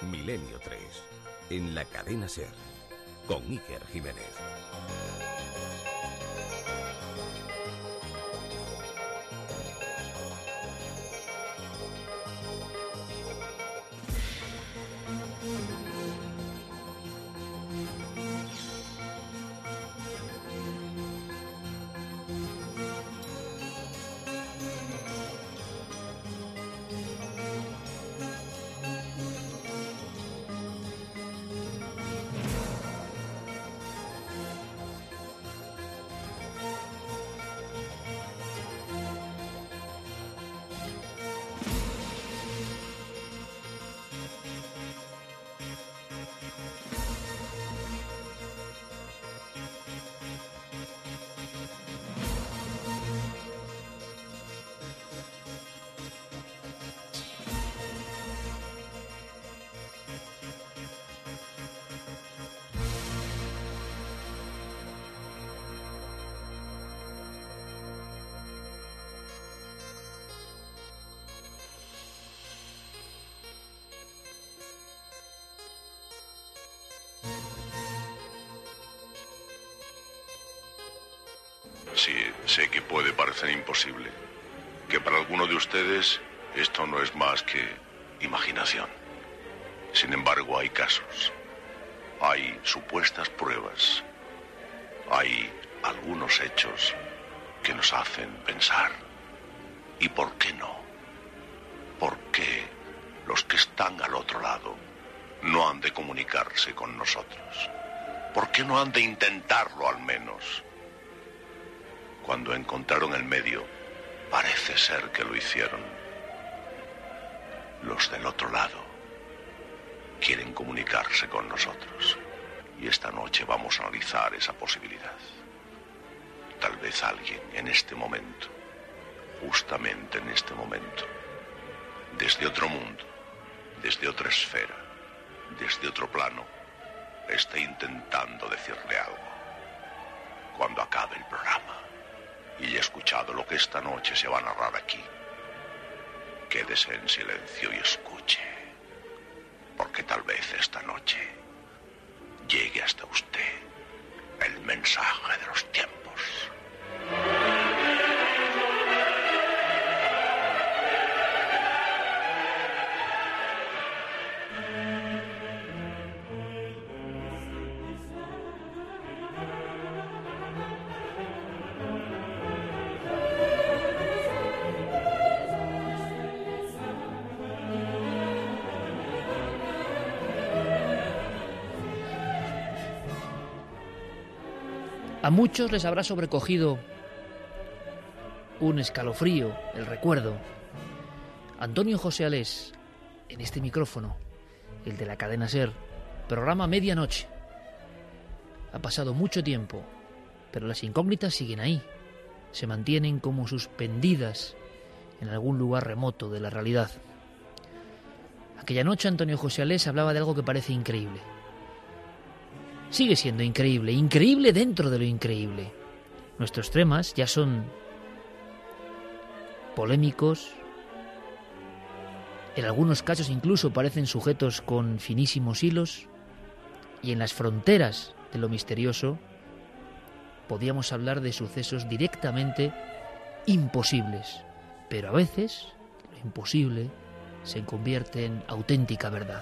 Milenio 3, en la cadena SER, con Iker Jiménez. Sí, sé que puede parecer imposible, que para alguno de ustedes esto no es más que imaginación. Sin embargo, hay casos, hay supuestas pruebas, hay algunos hechos que nos hacen pensar. ¿Y por qué no? ¿Por qué los que están al otro lado no han de comunicarse con nosotros? ¿Por qué no han de intentarlo al menos? Cuando encontraron el medio, parece ser que lo hicieron. Los del otro lado quieren comunicarse con nosotros. Y esta noche vamos a analizar esa posibilidad. Tal vez alguien en este momento, justamente en este momento, desde otro mundo, desde otra esfera, desde otro plano, esté intentando decirle algo. Cuando acabe el programa y haya escuchado lo que esta noche se va a narrar aquí, quédese en silencio y escuche, porque tal vez esta noche llegue hasta usted el mensaje de los tiempos. A muchos les habrá sobrecogido un escalofrío, el recuerdo. Antonio José Alés, en este micrófono, el de la cadena SER, programa Medianoche. Ha pasado mucho tiempo, pero las incógnitas siguen ahí, se mantienen como suspendidas en algún lugar remoto de la realidad. Aquella noche Antonio José Alés hablaba de algo que parece increíble. Sigue siendo increíble, increíble dentro de lo increíble. Nuestros temas ya son polémicos, en algunos casos incluso parecen sujetos con finísimos hilos, y en las fronteras de lo misterioso podíamos hablar de sucesos directamente imposibles, pero a veces lo imposible se convierte en auténtica verdad.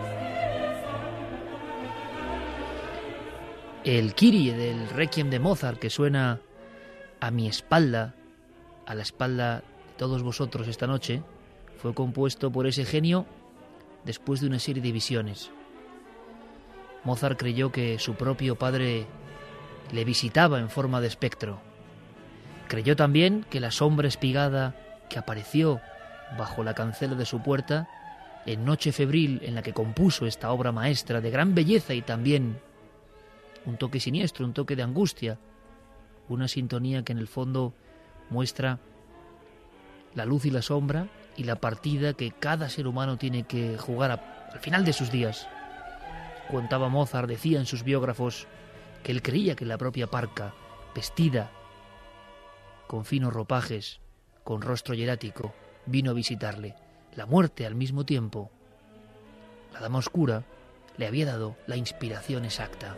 El Kyrie del Requiem de Mozart, que suena a mi espalda, a la espalda de todos vosotros esta noche, fue compuesto por ese genio después de una serie de visiones. Mozart creyó que su propio padre le visitaba en forma de espectro. Creyó también que la sombra espigada que apareció bajo la cancela de su puerta, en noche febril en la que compuso esta obra maestra de gran belleza y también un toque siniestro, un toque de angustia, una sintonía que en el fondo muestra la luz y la sombra y la partida que cada ser humano tiene que jugar al final de sus días. Contaba Mozart, decía en sus biógrafos, que él creía que la propia parca, vestida con finos ropajes, con rostro hierático, vino a visitarle. La muerte al mismo tiempo la Dama Oscura, le había dado la inspiración exacta.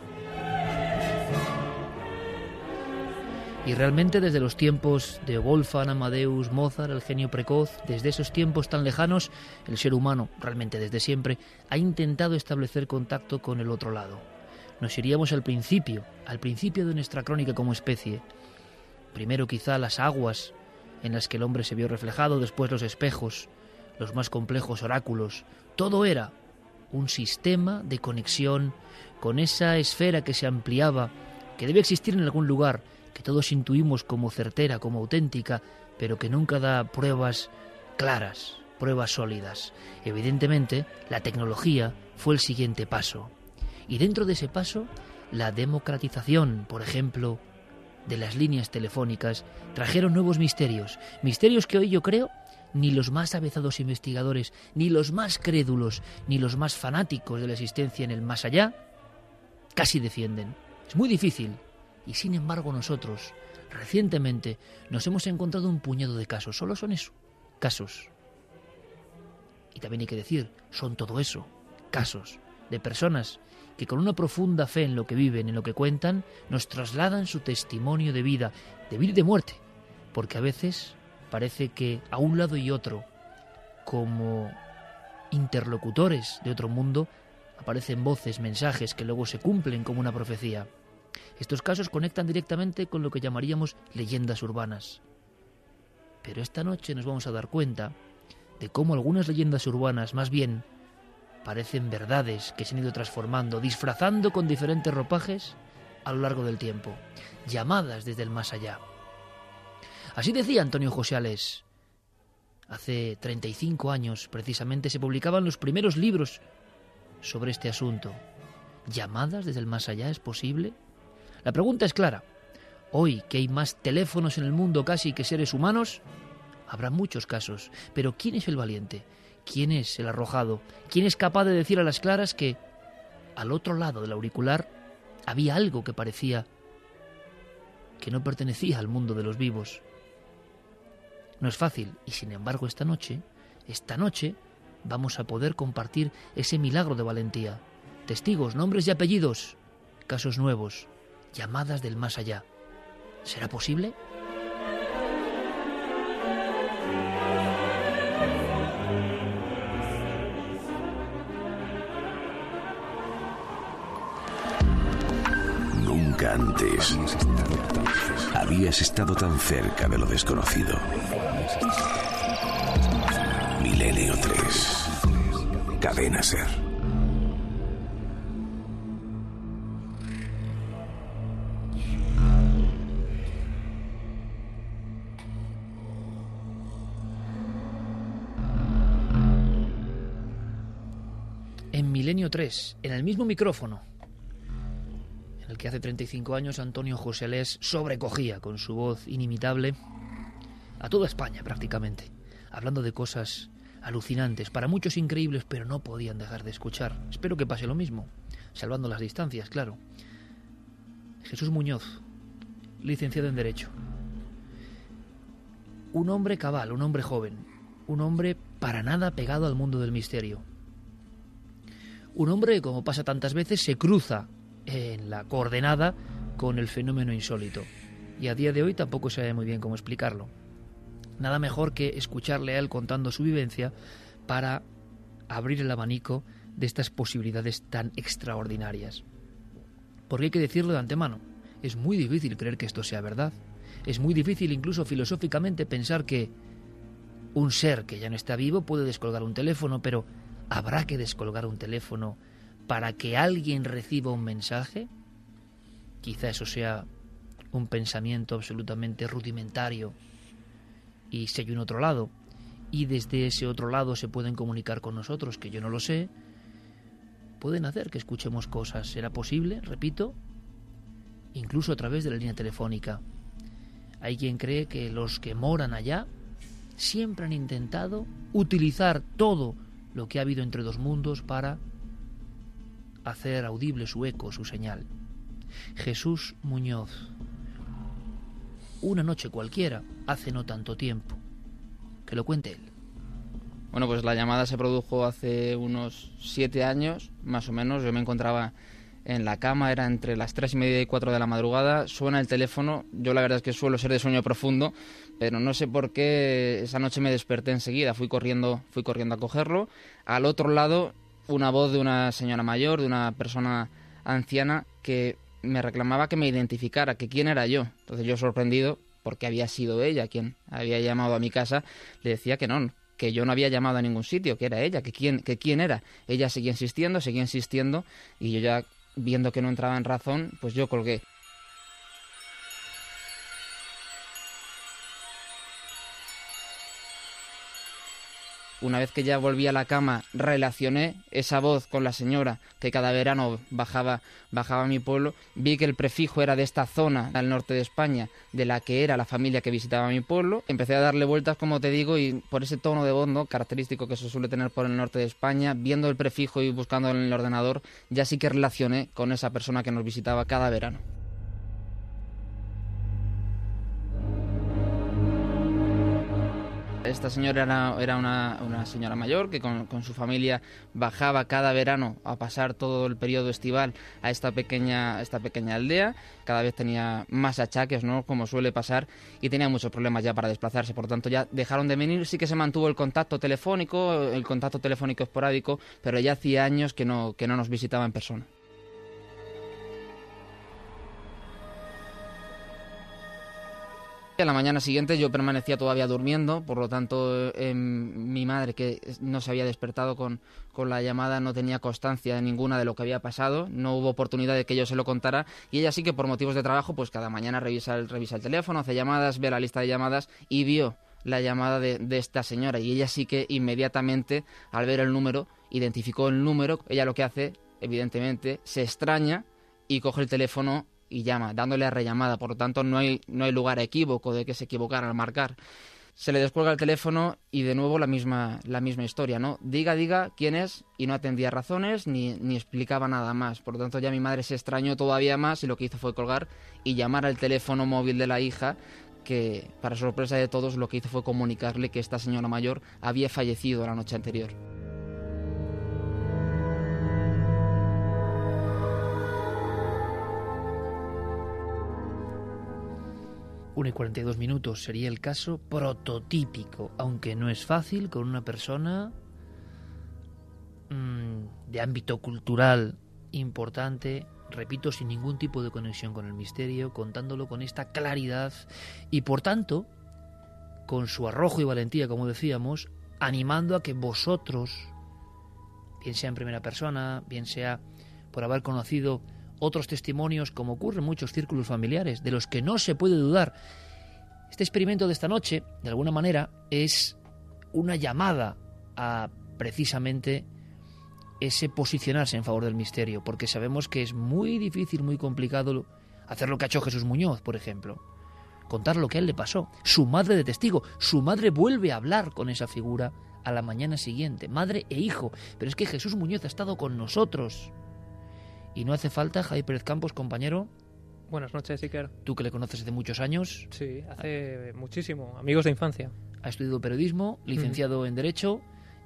Y realmente desde los tiempos de Wolfgang Amadeus Mozart, el genio precoz, desde esos tiempos tan lejanos, el ser humano, realmente desde siempre, ha intentado establecer contacto con el otro lado. Nos iríamos al principio de nuestra crónica como especie. Primero quizá las aguas en las que el hombre se vio reflejado, después los espejos, los más complejos oráculos. Todo era un sistema de conexión con esa esfera que se ampliaba, que debe existir en algún lugar, que todos intuimos como certera, como auténtica, pero que nunca da pruebas claras, pruebas sólidas. Evidentemente, la tecnología fue el siguiente paso. Y dentro de ese paso, la democratización, por ejemplo, de las líneas telefónicas, trajeron nuevos misterios. Misterios que hoy yo creo ni los más avezados investigadores, ni los más crédulos, ni los más fanáticos de la existencia en el más allá, casi defienden. Es muy difícil. Y sin embargo nosotros, recientemente, nos hemos encontrado un puñado de casos. Solo son eso, casos. Y también hay que decir, son todo eso, casos de personas que con una profunda fe en lo que viven, en lo que cuentan, nos trasladan su testimonio de vida y de muerte. Porque a veces parece que a un lado y otro, como interlocutores de otro mundo, aparecen voces, mensajes que luego se cumplen como una profecía. Estos casos conectan directamente con lo que llamaríamos leyendas urbanas. Pero esta noche nos vamos a dar cuenta de cómo algunas leyendas urbanas más bien parecen verdades que se han ido transformando, disfrazando con diferentes ropajes a lo largo del tiempo, llamadas desde el más allá. Así decía Antonio José Alés. Hace 35 años, precisamente, se publicaban los primeros libros sobre este asunto. ¿Llamadas desde el más allá es posible? La pregunta es clara. Hoy, que hay más teléfonos en el mundo casi que seres humanos, habrá muchos casos. Pero ¿quién es el valiente? ¿Quién es el arrojado? ¿Quién es capaz de decir a las claras que al otro lado del auricular había algo que parecía que no pertenecía al mundo de los vivos? No es fácil, y sin embargo esta noche vamos a poder compartir ese milagro de valentía. Testigos, nombres y apellidos, casos nuevos, llamadas del más allá. ¿Será posible? Nunca antes habías estado tan cerca de lo desconocido. Milenio 3. Cadena Ser. En Milenio 3, en el mismo micrófono en el que hace 35 años Antonio José Alés sobrecogía con su voz inimitable a toda España prácticamente, hablando de cosas alucinantes, para muchos increíbles, pero no podían dejar de escuchar. Espero que pase lo mismo, salvando las distancias, claro. Jesús Muñoz, licenciado en Derecho. Un hombre cabal, un hombre joven, un hombre para nada pegado al mundo del misterio. Un hombre que, como pasa tantas veces, se cruza en la coordenada con el fenómeno insólito. Y a día de hoy tampoco sabe muy bien cómo explicarlo. Nada mejor que escucharle a él contando su vivencia para abrir el abanico de estas posibilidades tan extraordinarias. Porque hay que decirlo de antemano, es muy difícil creer que esto sea verdad. Es muy difícil incluso filosóficamente pensar que un ser que ya no está vivo puede descolgar un teléfono, pero ¿habrá que descolgar un teléfono para que alguien reciba un mensaje? Quizá eso sea un pensamiento absolutamente rudimentario. Y si hay un otro lado, y desde ese otro lado se pueden comunicar con nosotros, que yo no lo sé, pueden hacer que escuchemos cosas. ¿Será posible? Repito, incluso a través de la línea telefónica. Hay quien cree que los que moran allá siempre han intentado utilizar todo lo que ha habido entre dos mundos para hacer audible su eco, su señal. Jesús Muñoz. Una noche cualquiera, hace no tanto tiempo. Que lo cuente él. Bueno, pues la llamada se produjo hace unos 7 años, más o menos. Yo me encontraba en la cama, era entre las 3:30 y 4 de la madrugada, suena el teléfono. Yo la verdad es que suelo ser de sueño profundo, pero no sé por qué esa noche me desperté enseguida, fui corriendo a cogerlo. Al otro lado, una voz de una señora mayor, de una persona anciana, que me reclamaba que me identificara, que quién era yo. Entonces yo, sorprendido, porque había sido ella quien había llamado a mi casa, le decía que no, que yo no había llamado a ningún sitio, que era ella, que quién era. Ella seguía insistiendo, y yo ya, viendo que no entraba en razón, pues yo colgué. Una vez que ya volví a la cama, relacioné esa voz con la señora que cada verano bajaba a mi pueblo. Vi que el prefijo era de esta zona al norte de España, de la que era la familia que visitaba mi pueblo. Empecé a darle vueltas, como te digo, y por ese tono de voz, ¿no?, característico que se suele tener por el norte de España, viendo el prefijo y buscando en el ordenador, ya sí que relacioné con esa persona que nos visitaba cada verano. Esta señora era una señora mayor que con su familia bajaba cada verano a pasar todo el periodo estival a esta pequeña aldea. Cada vez tenía más achaques, ¿no?, como suele pasar, y tenía muchos problemas ya para desplazarse. Por tanto, ya dejaron de venir. Sí que se mantuvo el contacto telefónico esporádico, pero ya hacía años que no nos visitaba en persona. A la mañana siguiente yo permanecía todavía durmiendo, por lo tanto mi madre, que no se había despertado con la llamada, no tenía constancia ninguna de lo que había pasado, no hubo oportunidad de que yo se lo contara, y ella sí que por motivos de trabajo, pues cada mañana revisa el teléfono, hace llamadas, ve la lista de llamadas y vio la llamada de esta señora, y ella sí que inmediatamente, al ver el número, identificó el número. Ella lo que hace, evidentemente, se extraña y coge el teléfono y llama, dándole a rellamada. Por lo tanto, no hay lugar a equívoco de que se equivocara al marcar. Se le descuelga el teléfono y de nuevo la misma historia, ¿no? Diga quién es, y no atendía razones ni explicaba nada más. Por lo tanto, ya mi madre se extrañó todavía más y lo que hizo fue colgar y llamar al teléfono móvil de la hija, que, para sorpresa de todos, lo que hizo fue comunicarle que esta señora mayor había fallecido la noche anterior. 1:42 sería el caso prototípico, aunque no es fácil, con una persona de ámbito cultural importante, repito, sin ningún tipo de conexión con el misterio, contándolo con esta claridad y, por tanto, con su arrojo y valentía, como decíamos, animando a que vosotros, bien sea en primera persona, bien sea por haber conocido otros testimonios, como ocurre en muchos círculos familiares, de los que no se puede dudar. Este experimento de esta noche, de alguna manera, es una llamada a precisamente ese posicionarse en favor del misterio, porque sabemos que es muy difícil, muy complicado hacer lo que ha hecho Jesús Muñoz, por ejemplo, contar lo que a él le pasó. Su madre de testigo, su madre vuelve a hablar con esa figura a la mañana siguiente, madre e hijo. Pero es que Jesús Muñoz ha estado con nosotros. Y no hace falta, Javi Pérez Campos, compañero. Buenas noches, Iker. Tú, que le conoces hace muchos años. Sí, hace muchísimo. Amigos de infancia. Ha estudiado periodismo, licenciado en Derecho,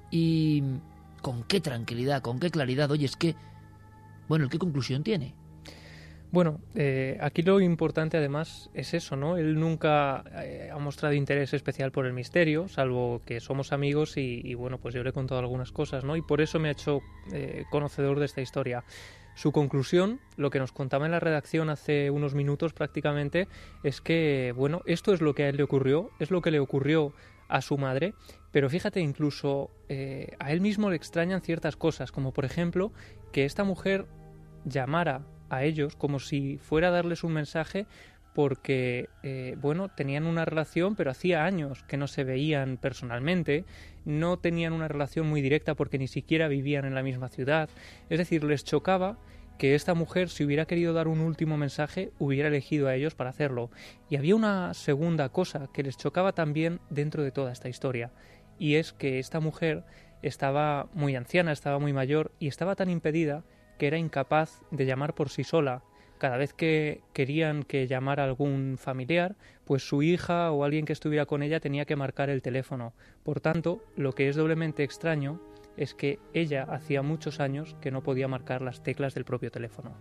y con qué tranquilidad, con qué claridad. Oye, es que, bueno, ¿qué conclusión tiene? Bueno, aquí lo importante además es eso, ¿no? Él nunca ha mostrado interés especial por el misterio, salvo que somos amigos y bueno, pues yo le he contado algunas cosas, ¿no? Y por eso me ha hecho conocedor de esta historia. Su conclusión, lo que nos contaba en la redacción hace unos minutos prácticamente, es que, bueno, esto es lo que a él le ocurrió, es lo que le ocurrió a su madre, pero fíjate, incluso a él mismo le extrañan ciertas cosas, como por ejemplo que esta mujer llamara a ellos como si fuera a darles un mensaje, porque, bueno, tenían una relación, pero hacía años que no se veían personalmente, no tenían una relación muy directa porque ni siquiera vivían en la misma ciudad. Es decir, les chocaba que esta mujer, si hubiera querido dar un último mensaje, hubiera elegido a ellos para hacerlo. Y había una segunda cosa que les chocaba también dentro de toda esta historia, y es que esta mujer estaba muy anciana, estaba muy mayor y estaba tan impedida que era incapaz de llamar por sí sola. cada vez que querían que llamara a algún familiar, pues su hija o alguien que estuviera con ella tenía que marcar el teléfono. Por tanto, lo que es doblemente extraño es que ella hacía muchos años que no podía marcar las teclas del propio teléfono.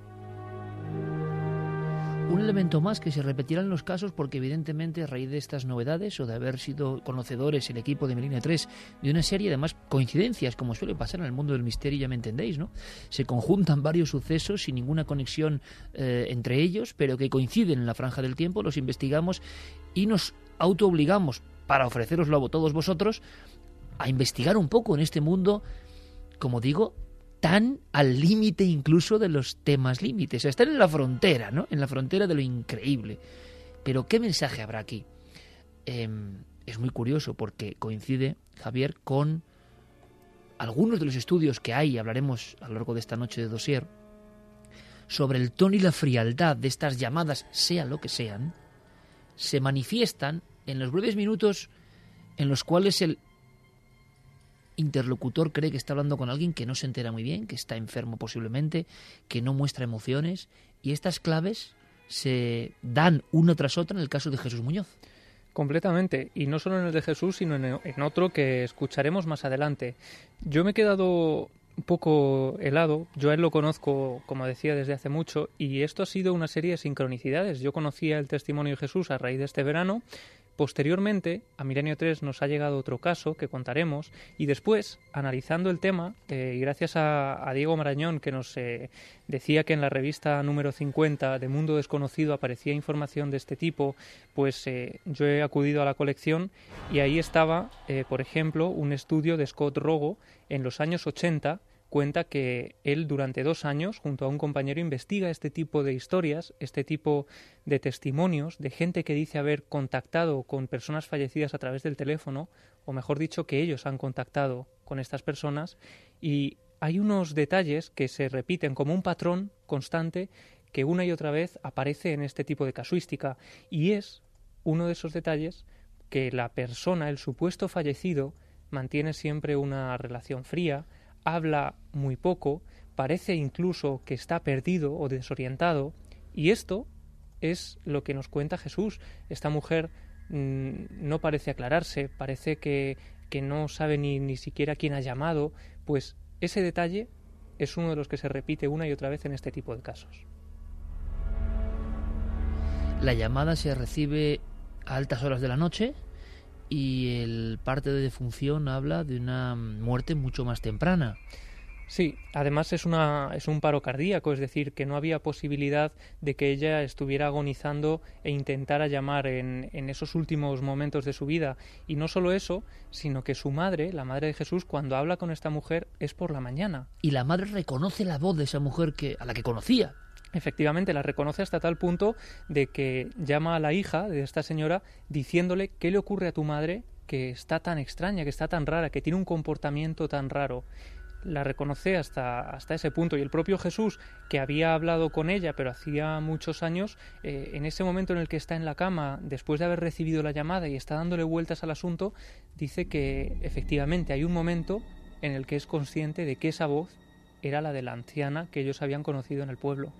Un elemento más que se repetirá en los casos porque evidentemente a raíz de estas novedades o de haber sido conocedores el equipo de Milenio 3 de una serie de más coincidencias, como suele pasar en el mundo del misterio, ya me entendéis, ¿no? Se conjuntan varios sucesos sin ninguna conexión entre ellos, pero que coinciden en la franja del tiempo, los investigamos y nos autoobligamos, para ofreceroslo a todos vosotros, a investigar un poco en este mundo, como digo, tan al límite incluso de los temas límites. Están en la frontera, ¿no? En la frontera de lo increíble. Pero ¿qué mensaje habrá aquí? Es muy curioso porque coincide, Javier, con algunos de los estudios que hay, hablaremos a lo largo de esta noche de Dossier, sobre el tono y la frialdad de estas llamadas, sea lo que sean, se manifiestan en los breves minutos en los cuales el interlocutor cree que está hablando con alguien que no se entera muy bien, que está enfermo posiblemente, que no muestra emociones, y estas claves se dan una tras otra en el caso de Jesús Muñoz. Completamente, y no solo en el de Jesús, sino en otro que escucharemos más adelante. Yo me he quedado un poco helado, yo a él lo conozco, como decía, desde hace mucho, y esto ha sido una serie de sincronicidades. Yo conocía el testimonio de Jesús a raíz de este verano. Posteriormente, a Milenio 3 nos ha llegado otro caso que contaremos, y después, analizando el tema, y gracias a Diego Marañón, que nos decía que en la revista número 50 de Mundo Desconocido aparecía información de este tipo, pues yo he acudido a la colección y ahí estaba, por ejemplo, un estudio de Scott Rogo en los años 80. Cuenta que él durante 2 años, junto a un compañero, investiga este tipo de historias, este tipo de testimonios de gente que dice haber contactado con personas fallecidas a través del teléfono, o mejor dicho, que ellos han contactado con estas personas, y hay unos detalles que se repiten como un patrón constante que una y otra vez aparece en este tipo de casuística, y es uno de esos detalles que la persona, el supuesto fallecido, mantiene siempre una relación fría, habla muy poco, parece incluso que está perdido o desorientado, y esto es lo que nos cuenta Jesús. Esta mujer no parece aclararse, parece que no sabe ni siquiera quién ha llamado, pues ese detalle es uno de los que se repite una y otra vez en este tipo de casos. La llamada se recibe a altas horas de la noche y el parte de defunción habla de una muerte mucho más temprana. Sí, además es un paro cardíaco, es decir, que no había posibilidad de que ella estuviera agonizando e intentara llamar en esos últimos momentos de su vida. Y no solo eso, sino que su madre, la madre de Jesús, cuando habla con esta mujer es por la mañana. Y la madre reconoce la voz de esa mujer a la que conocía. Efectivamente, la reconoce hasta tal punto de que llama a la hija de esta señora diciéndole qué le ocurre a tu madre, que está tan extraña, que está tan rara, que tiene un comportamiento tan raro. La reconoce hasta ese punto, y el propio Jesús, que había hablado con ella pero hacía muchos años, en ese momento en el que está en la cama después de haber recibido la llamada y está dándole vueltas al asunto, dice que efectivamente hay un momento en el que es consciente de que esa voz era la de la anciana que ellos habían conocido en el pueblo.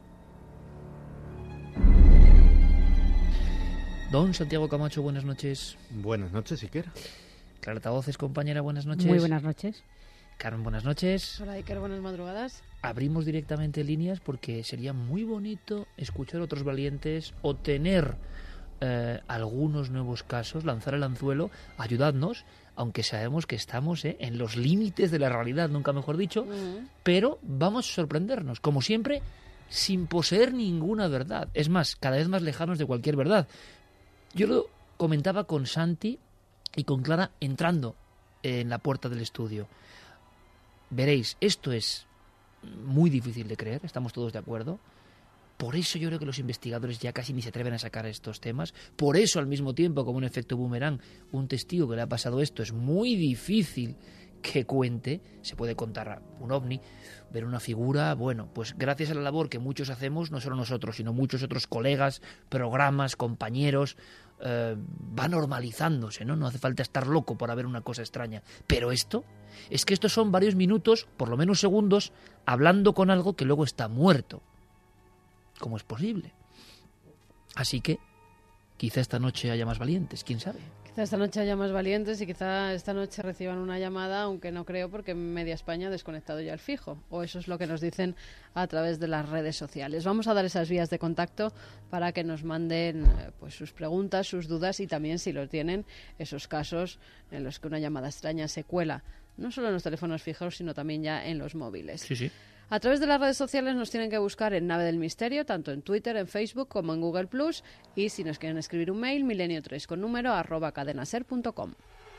Don Santiago Camacho, buenas noches. Buenas noches, Iker. Clara Tavoces, compañera, buenas noches. Muy buenas noches. Carmen, buenas noches. Hola, Iker, buenas madrugadas. Abrimos directamente líneas porque sería muy bonito escuchar a otros valientes o tener algunos nuevos casos, lanzar el anzuelo, ayudadnos, aunque sabemos que estamos en los límites de la realidad, nunca mejor dicho, pero vamos a sorprendernos, como siempre, sin poseer ninguna verdad. Es más, cada vez más lejanos de cualquier verdad. Yo lo comentaba con Santi y con Clara entrando en la puerta del estudio. Veréis, esto es muy difícil de creer, estamos todos de acuerdo. Por eso yo creo que los investigadores ya casi ni se atreven a sacar estos temas. Por eso, al mismo tiempo, como un efecto boomerang, un testigo que le ha pasado esto es muy difícil que cuente. Se puede contar un ovni, ver una figura. Bueno, pues gracias a la labor que muchos hacemos, no solo nosotros, sino muchos otros colegas, programas, compañeros, va normalizándose, ¿no? No hace falta estar loco para ver una cosa extraña. Pero esto, es que estos son varios minutos, por lo menos segundos, hablando con algo que luego está muerto. ¿Cómo es posible? Así que quizá esta noche haya más valientes, quién sabe. Quizá esta noche haya más valientes y quizá esta noche reciban una llamada, aunque no creo, porque media España ha desconectado ya el fijo. O eso es lo que nos dicen a través de las redes sociales. Vamos a dar esas vías de contacto para que nos manden pues sus preguntas, sus dudas y también, si lo tienen, esos casos en los que una llamada extraña se cuela, no solo en los teléfonos fijos, sino también ya en los móviles. Sí, sí. A través de las redes sociales nos tienen que buscar en Nave del Misterio, tanto en Twitter, en Facebook como en Google+, y si nos quieren escribir un mail, milenio3 con número @cadenaser.com.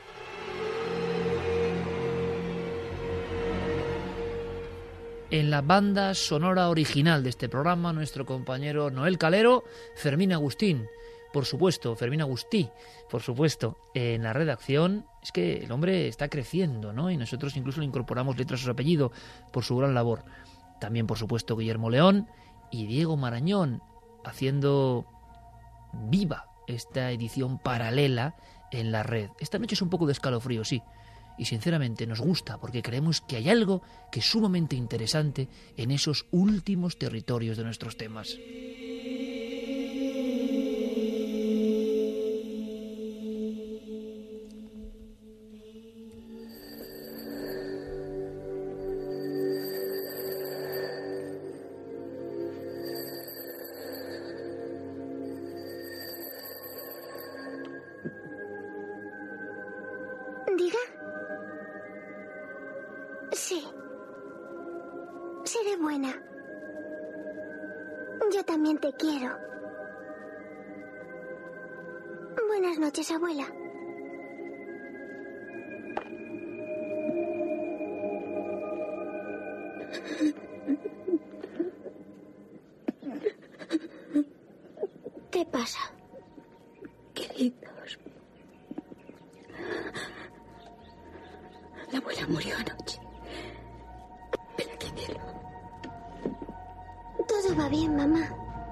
En la banda sonora original de este programa, nuestro compañero Noel Calero, Fermín Agustín, por supuesto, Fermín Agustí, por supuesto, en la redacción. Es que el hombre está creciendo, ¿no? Y nosotros incluso le incorporamos letras a su apellido por su gran labor. También, por supuesto, Guillermo León y Diego Marañón, haciendo viva esta edición paralela en la red. Esta noche es un poco de escalofrío, sí, y sinceramente nos gusta porque creemos que hay algo que es sumamente interesante en esos últimos territorios de nuestros temas. ¿Diga? Sí. Seré buena. Yo también te quiero. Buenas noches, abuela. ¿Qué pasa? Queridos, la abuela murió anoche. Ven aquí, cielo. Todo va bien, mamá.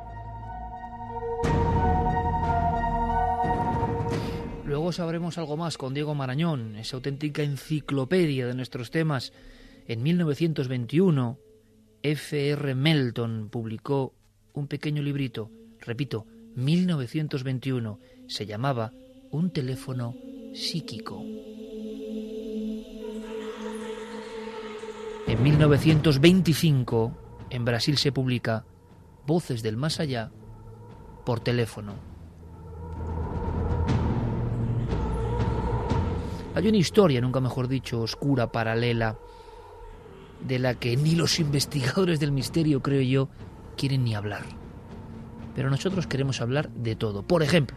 Luego sabremos algo más con Diego Marañón, esa auténtica enciclopedia de nuestros temas. En 1921, F.R. Melton publicó un pequeño librito, repito, 1921, se llamaba Un teléfono psíquico. En 1925, en Brasil se publica Voces del Más Allá por teléfono. Hay una historia, nunca mejor dicho, oscura, paralela, de la que ni los investigadores del misterio, creo yo, quieren ni hablar. Pero nosotros queremos hablar de todo. Por ejemplo,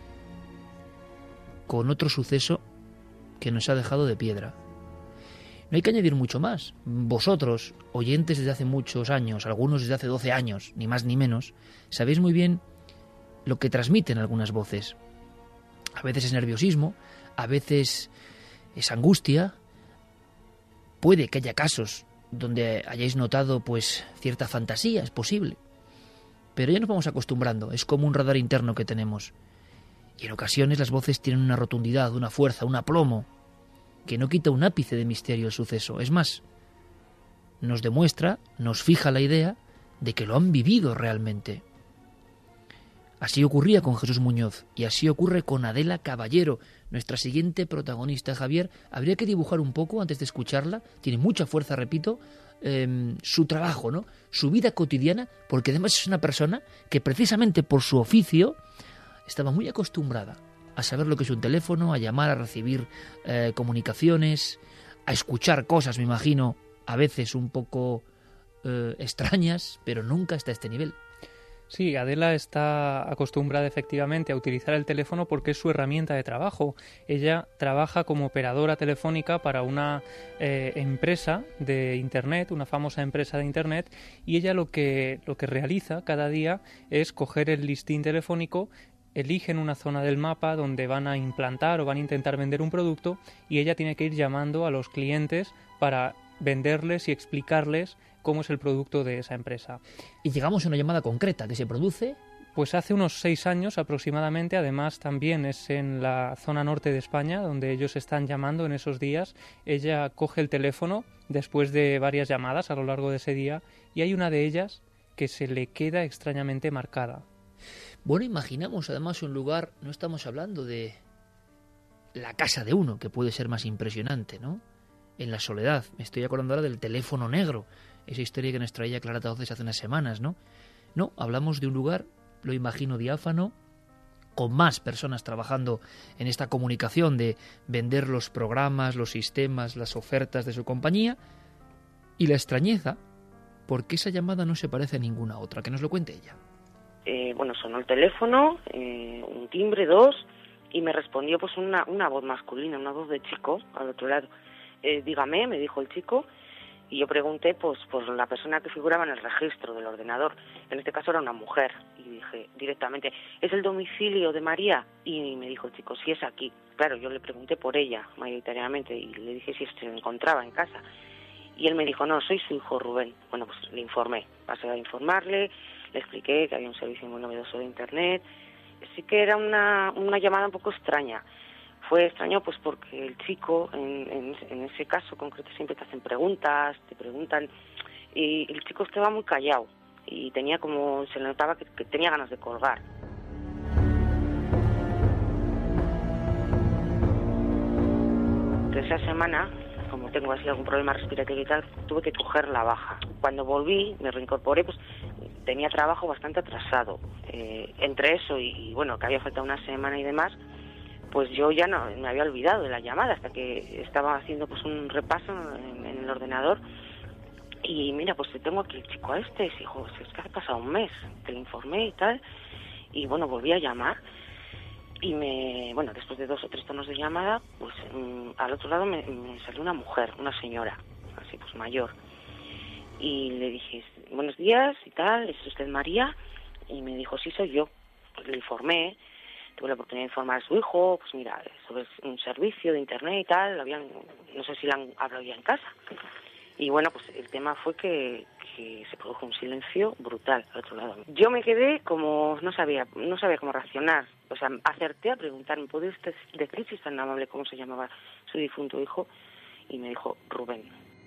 con otro suceso que nos ha dejado de piedra. No hay que añadir mucho más. Vosotros, oyentes desde hace muchos años, algunos desde hace 12 años, ni más ni menos, sabéis muy bien lo que transmiten algunas voces. A veces es nerviosismo, a veces es angustia. Puede que haya casos donde hayáis notado pues cierta fantasía, es posible. Pero ya nos vamos acostumbrando, es como un radar interno que tenemos. Y en ocasiones las voces tienen una rotundidad, una fuerza, un aplomo, que no quita un ápice de misterio al suceso. Es más, nos demuestra, nos fija la idea de que lo han vivido realmente. Así ocurría con Jesús Muñoz y así ocurre con Adela Caballero, nuestra siguiente protagonista. Javier, habría que dibujar un poco antes de escucharla, tiene mucha fuerza, repito, su trabajo, ¿no? Su vida cotidiana, porque además es una persona que precisamente por su oficio estaba muy acostumbrada a saber lo que es un teléfono, a llamar, a recibir comunicaciones, a escuchar cosas, me imagino, a veces un poco extrañas, pero nunca hasta este nivel. Sí, Adela está acostumbrada efectivamente a utilizar el teléfono porque es su herramienta de trabajo. Ella trabaja como operadora telefónica para una empresa de Internet, una famosa empresa de Internet, y ella lo que realiza cada día es coger el listín telefónico, eligen una zona del mapa donde van a implantar o van a intentar vender un producto y ella tiene que ir llamando a los clientes para venderles y explicarles cómo es el producto de esa empresa. Y llegamos a una llamada concreta que se produce. Pues hace unos 6 años aproximadamente, además también es en la zona norte de España, donde ellos están llamando en esos días. Ella coge el teléfono después de varias llamadas a lo largo de ese día y hay una de ellas que se le queda extrañamente marcada. Bueno, imaginamos además un lugar, no estamos hablando de la casa de uno, que puede ser más impresionante, ¿no? En la soledad. Me estoy acordando ahora del teléfono negro, esa historia que nos traía Clara Tauces hace unas semanas, ¿no? No, hablamos de un lugar, lo imagino diáfano, con más personas trabajando en esta comunicación de vender los programas, los sistemas, las ofertas de su compañía, y la extrañeza, porque esa llamada no se parece a ninguna otra. Que nos lo cuente ella. Bueno, sonó el teléfono, un timbre, 2, y me respondió pues una voz masculina, una voz de chico al otro lado. Dígame, me dijo el chico, y yo pregunté pues por la persona que figuraba en el registro del ordenador. En este caso era una mujer, y dije directamente, ¿es el domicilio de María? Y me dijo el chico, sí, es aquí. Claro, yo le pregunté por ella mayoritariamente y le dije si se encontraba en casa. Y él me dijo, no, soy su hijo Rubén. Bueno, pues le informé, pasé a informarle, le expliqué que había un servicio muy novedoso de Internet. Sí que era una llamada un poco extraña. Fue extraño pues porque el chico, en ese caso concreto, siempre te hacen preguntas, te preguntan, y el chico estaba muy callado y tenía como, se le notaba que tenía ganas de colgar. Esa semana, como tengo así algún problema respiratorio y tal, tuve que coger la baja. Cuando volví, me reincorporé, pues tenía trabajo bastante atrasado. Entre eso y bueno, que había faltado una semana y demás, pues yo ya no me había olvidado de la llamada hasta que estaba haciendo pues un repaso en el ordenador y mira, pues tengo aquí el chico este, hijo, es que ha pasado un mes, te lo informé y tal, y bueno, volví a llamar y bueno, después de 2 o 3 tonos de llamada, pues al otro lado me salió una mujer, una señora, así pues mayor, y le dije, buenos días y tal, ¿es usted María? Y me dijo, sí, soy yo. Pues le informé, tuve la oportunidad de informar a su hijo, pues mira, sobre un servicio de Internet y tal, no sé si lo han hablado ya en casa. Y bueno, pues el tema fue que se produjo un silencio brutal al otro lado. Yo me quedé como, no sabía cómo reaccionar. O sea, acerté a preguntarme, ¿puede usted decir si es tan amable cómo se llamaba su difunto hijo? Y me dijo, Rubén.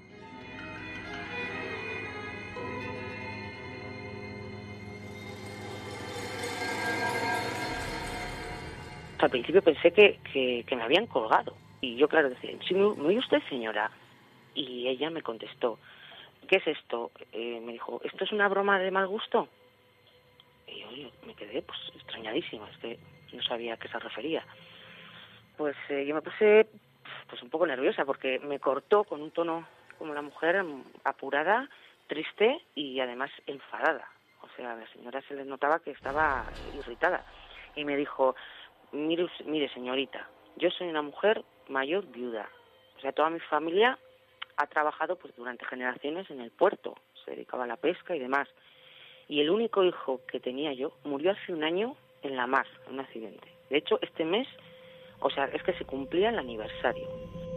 Al principio pensé que me habían colgado. Y yo, claro, decía, ¿sí, me oye usted, señora? Y ella me contestó, ¿qué es esto? Me dijo, ¿esto es una broma de mal gusto? Y yo me quedé pues extrañadísima, es que no sabía a qué se refería. Pues yo me puse pues un poco nerviosa porque me cortó con un tono como la mujer, apurada, triste y además enfadada. O sea, a la señora se le notaba que estaba irritada. Y me dijo, mire señorita, yo soy una mujer mayor viuda. O sea, toda mi familia ha trabajado pues durante generaciones en el puerto, se dedicaba a la pesca y demás. Y el único hijo que tenía yo murió hace un año en la mar, en un accidente. De hecho, este mes, o sea, es que se cumplía el aniversario.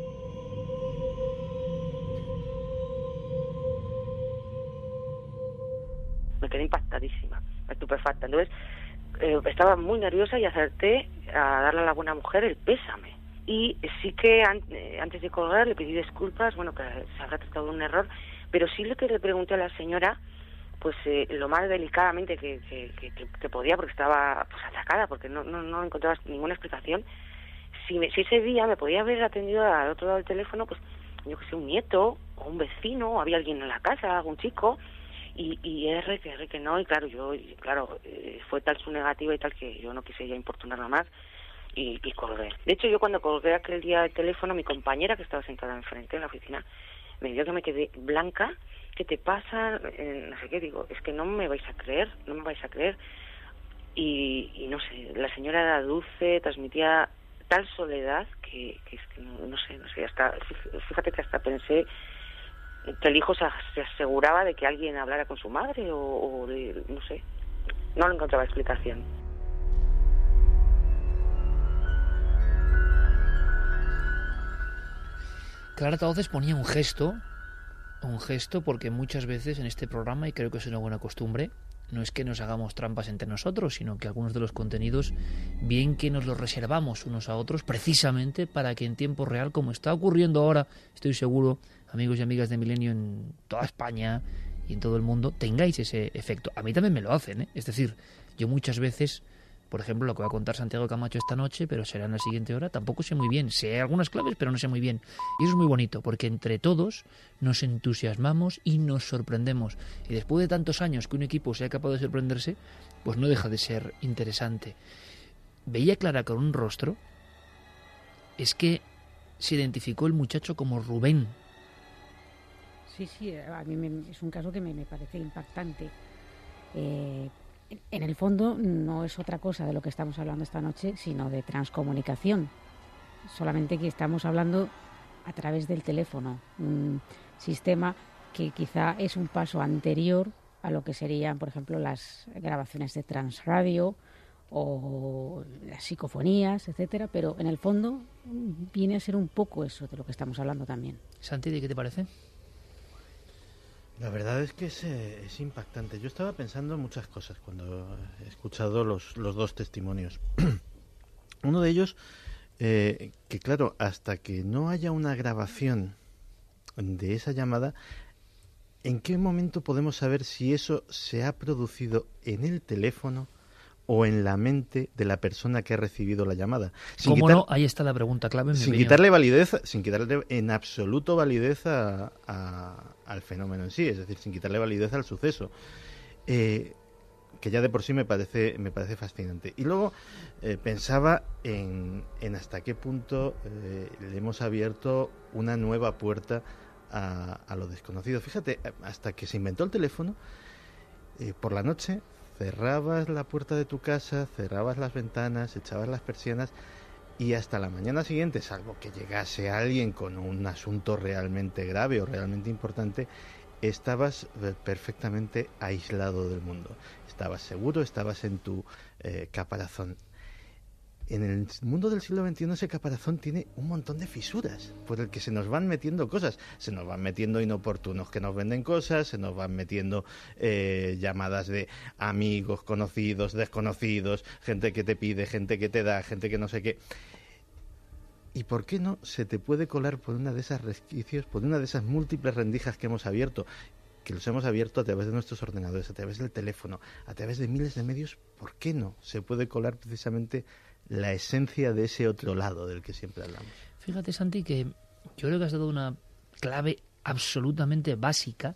Me quedé impactadísima, estupefacta. Entonces, estaba muy nerviosa y acerté a darle a la buena mujer el pésame. Y sí que antes de colgar le pedí disculpas, bueno, que se habrá tratado de un error, pero sí le pregunté a la señora, pues lo más delicadamente que podía, porque estaba pues atacada, porque no encontraba ninguna explicación, si ese día me podía haber atendido al otro lado del teléfono, pues yo que sé, un nieto o un vecino, o había alguien en la casa, algún chico, y que no, y claro, fue tal su negativa y tal que yo no quise ya importunarla más. Y colgué. De hecho, yo cuando colgué aquel día el teléfono, mi compañera que estaba sentada enfrente en la oficina me dijo que me quedé blanca. ¿Qué te pasa? No sé qué. Digo, es que no me vais a creer. Y no sé, la señora era dulce, transmitía tal soledad que es que no sé, hasta fíjate que hasta pensé que el hijo se aseguraba de que alguien hablara con su madre o de, no sé, no le encontraba explicación. Clara Tauces ponía un gesto porque muchas veces en este programa, y creo que es una buena costumbre, no es que nos hagamos trampas entre nosotros, sino que algunos de los contenidos, bien que nos los reservamos unos a otros, precisamente para que en tiempo real, como está ocurriendo ahora, estoy seguro, amigos y amigas de Milenio en toda España y en todo el mundo tengáis ese efecto. A mí también me lo hacen, ¿eh? Es decir, yo muchas veces, por ejemplo, lo que va a contar Santiago Camacho esta noche, pero será en la siguiente hora, tampoco sé muy bien. Sé algunas claves, pero no sé muy bien. Y eso es muy bonito, porque entre todos nos entusiasmamos y nos sorprendemos. Y después de tantos años que un equipo sea capaz de sorprenderse, pues no deja de ser interesante. Veía Clara con un rostro, es que se identificó el muchacho como Rubén. Sí, a mí es un caso que me parece impactante. En el fondo no es otra cosa de lo que estamos hablando esta noche, sino de transcomunicación. Solamente que estamos hablando a través del teléfono, un sistema que quizá es un paso anterior a lo que serían, por ejemplo, las grabaciones de transradio o las psicofonías, etcétera, pero en el fondo viene a ser un poco eso de lo que estamos hablando también. Santi, ¿de qué te parece? La verdad es que es impactante. Yo estaba pensando en muchas cosas cuando he escuchado los dos testimonios. Uno de ellos, que claro, hasta que no haya una grabación de esa llamada, ¿en qué momento podemos saber si eso se ha producido en el teléfono o en la mente de la persona que ha recibido la llamada? ¿Cómo no? Ahí está la pregunta clave. Sin quitarle en absoluto validez al fenómeno en sí, es decir, sin quitarle validez al suceso, que ya de por sí me parece fascinante. Y luego pensaba en hasta qué punto le hemos abierto una nueva puerta a lo desconocido. Fíjate, hasta que se inventó el teléfono, por la noche cerrabas la puerta de tu casa, cerrabas las ventanas, echabas las persianas y hasta la mañana siguiente, salvo que llegase alguien con un asunto realmente grave o realmente importante, estabas perfectamente aislado del mundo. Estabas seguro, estabas en tu caparazón. En el mundo del siglo XXI ese caparazón tiene un montón de fisuras por el que se nos van metiendo cosas. Se nos van metiendo inoportunos que nos venden cosas, se nos van metiendo llamadas de amigos, conocidos, desconocidos, gente que te pide, gente que te da, gente que no sé qué. ¿Y por qué no se te puede colar por una de esas resquicios, por una de esas múltiples rendijas que hemos abierto? Que los hemos abierto a través de nuestros ordenadores, a través del teléfono, a través de miles de medios. ¿Por qué no se puede colar precisamente la esencia de ese otro lado del que siempre hablamos? Fíjate, Santi, que yo creo que has dado una clave absolutamente básica,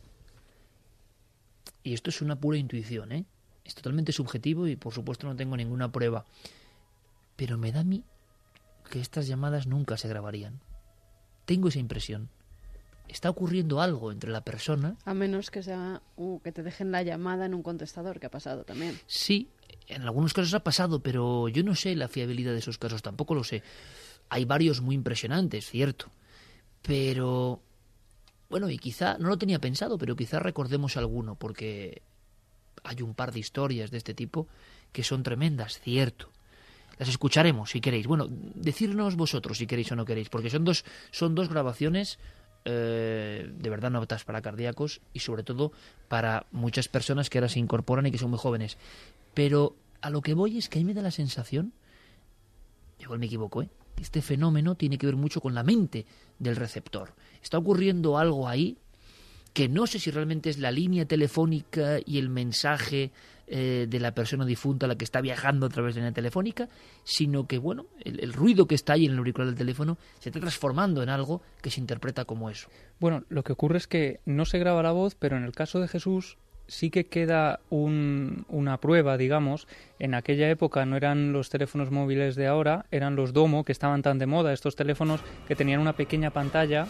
y esto es una pura intuición, ¿eh? Es totalmente subjetivo y por supuesto no tengo ninguna prueba, pero me da a mí que estas llamadas nunca se grabarían. Tengo esa impresión. Está ocurriendo algo entre la persona. A menos que sea que te dejen la llamada en un contestador, que ha pasado también. Sí, en algunos casos ha pasado, pero yo no sé la fiabilidad de esos casos, tampoco lo sé. Hay varios muy impresionantes, cierto. Pero, bueno, y quizá, no lo tenía pensado, pero quizá recordemos alguno, porque hay un par de historias de este tipo que son tremendas, cierto. Las escucharemos si queréis. Bueno, decirnos vosotros si queréis o no queréis, porque son dos grabaciones de verdad no aptas para cardíacos y sobre todo para muchas personas que ahora se incorporan y que son muy jóvenes. Pero a lo que voy es que a mí me da la sensación, igual me equivoco, este fenómeno tiene que ver mucho con la mente del receptor. Está ocurriendo algo ahí que no sé si realmente es la línea telefónica y el mensaje de la persona difunta la que está viajando a través de la línea telefónica, sino que, bueno, el ruido que está ahí en el auricular del teléfono se está transformando en algo que se interpreta como eso. Bueno, lo que ocurre es que no se graba la voz, pero en el caso de Jesús sí que queda una prueba, digamos. En aquella época no eran los teléfonos móviles de ahora, eran los Domo, que estaban tan de moda, estos teléfonos que tenían una pequeña pantalla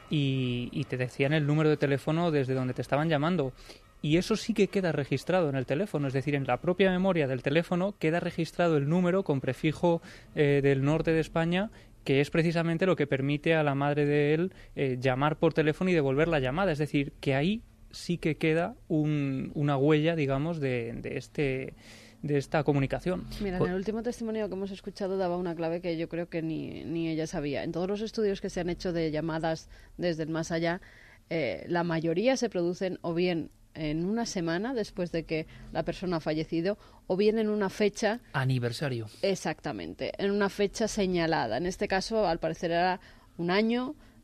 y te decían el número de teléfono desde donde te estaban llamando. Y eso sí que queda registrado en el teléfono, es decir, en la propia memoria del teléfono queda registrado el número con prefijo del norte de España, que es precisamente lo que permite a la madre de él llamar por teléfono y devolver la llamada. Es decir, que ahí sí que queda una huella, digamos, de esta comunicación. Mira, en el último testimonio que hemos escuchado daba una clave que yo creo que ni ella sabía. En todos los estudios que se han hecho de llamadas desde el más allá, la mayoría se producen o bien en una semana después de que la persona ha fallecido o bien en una fecha... Aniversario. Exactamente, en una fecha señalada. En este caso, al parecer, era un año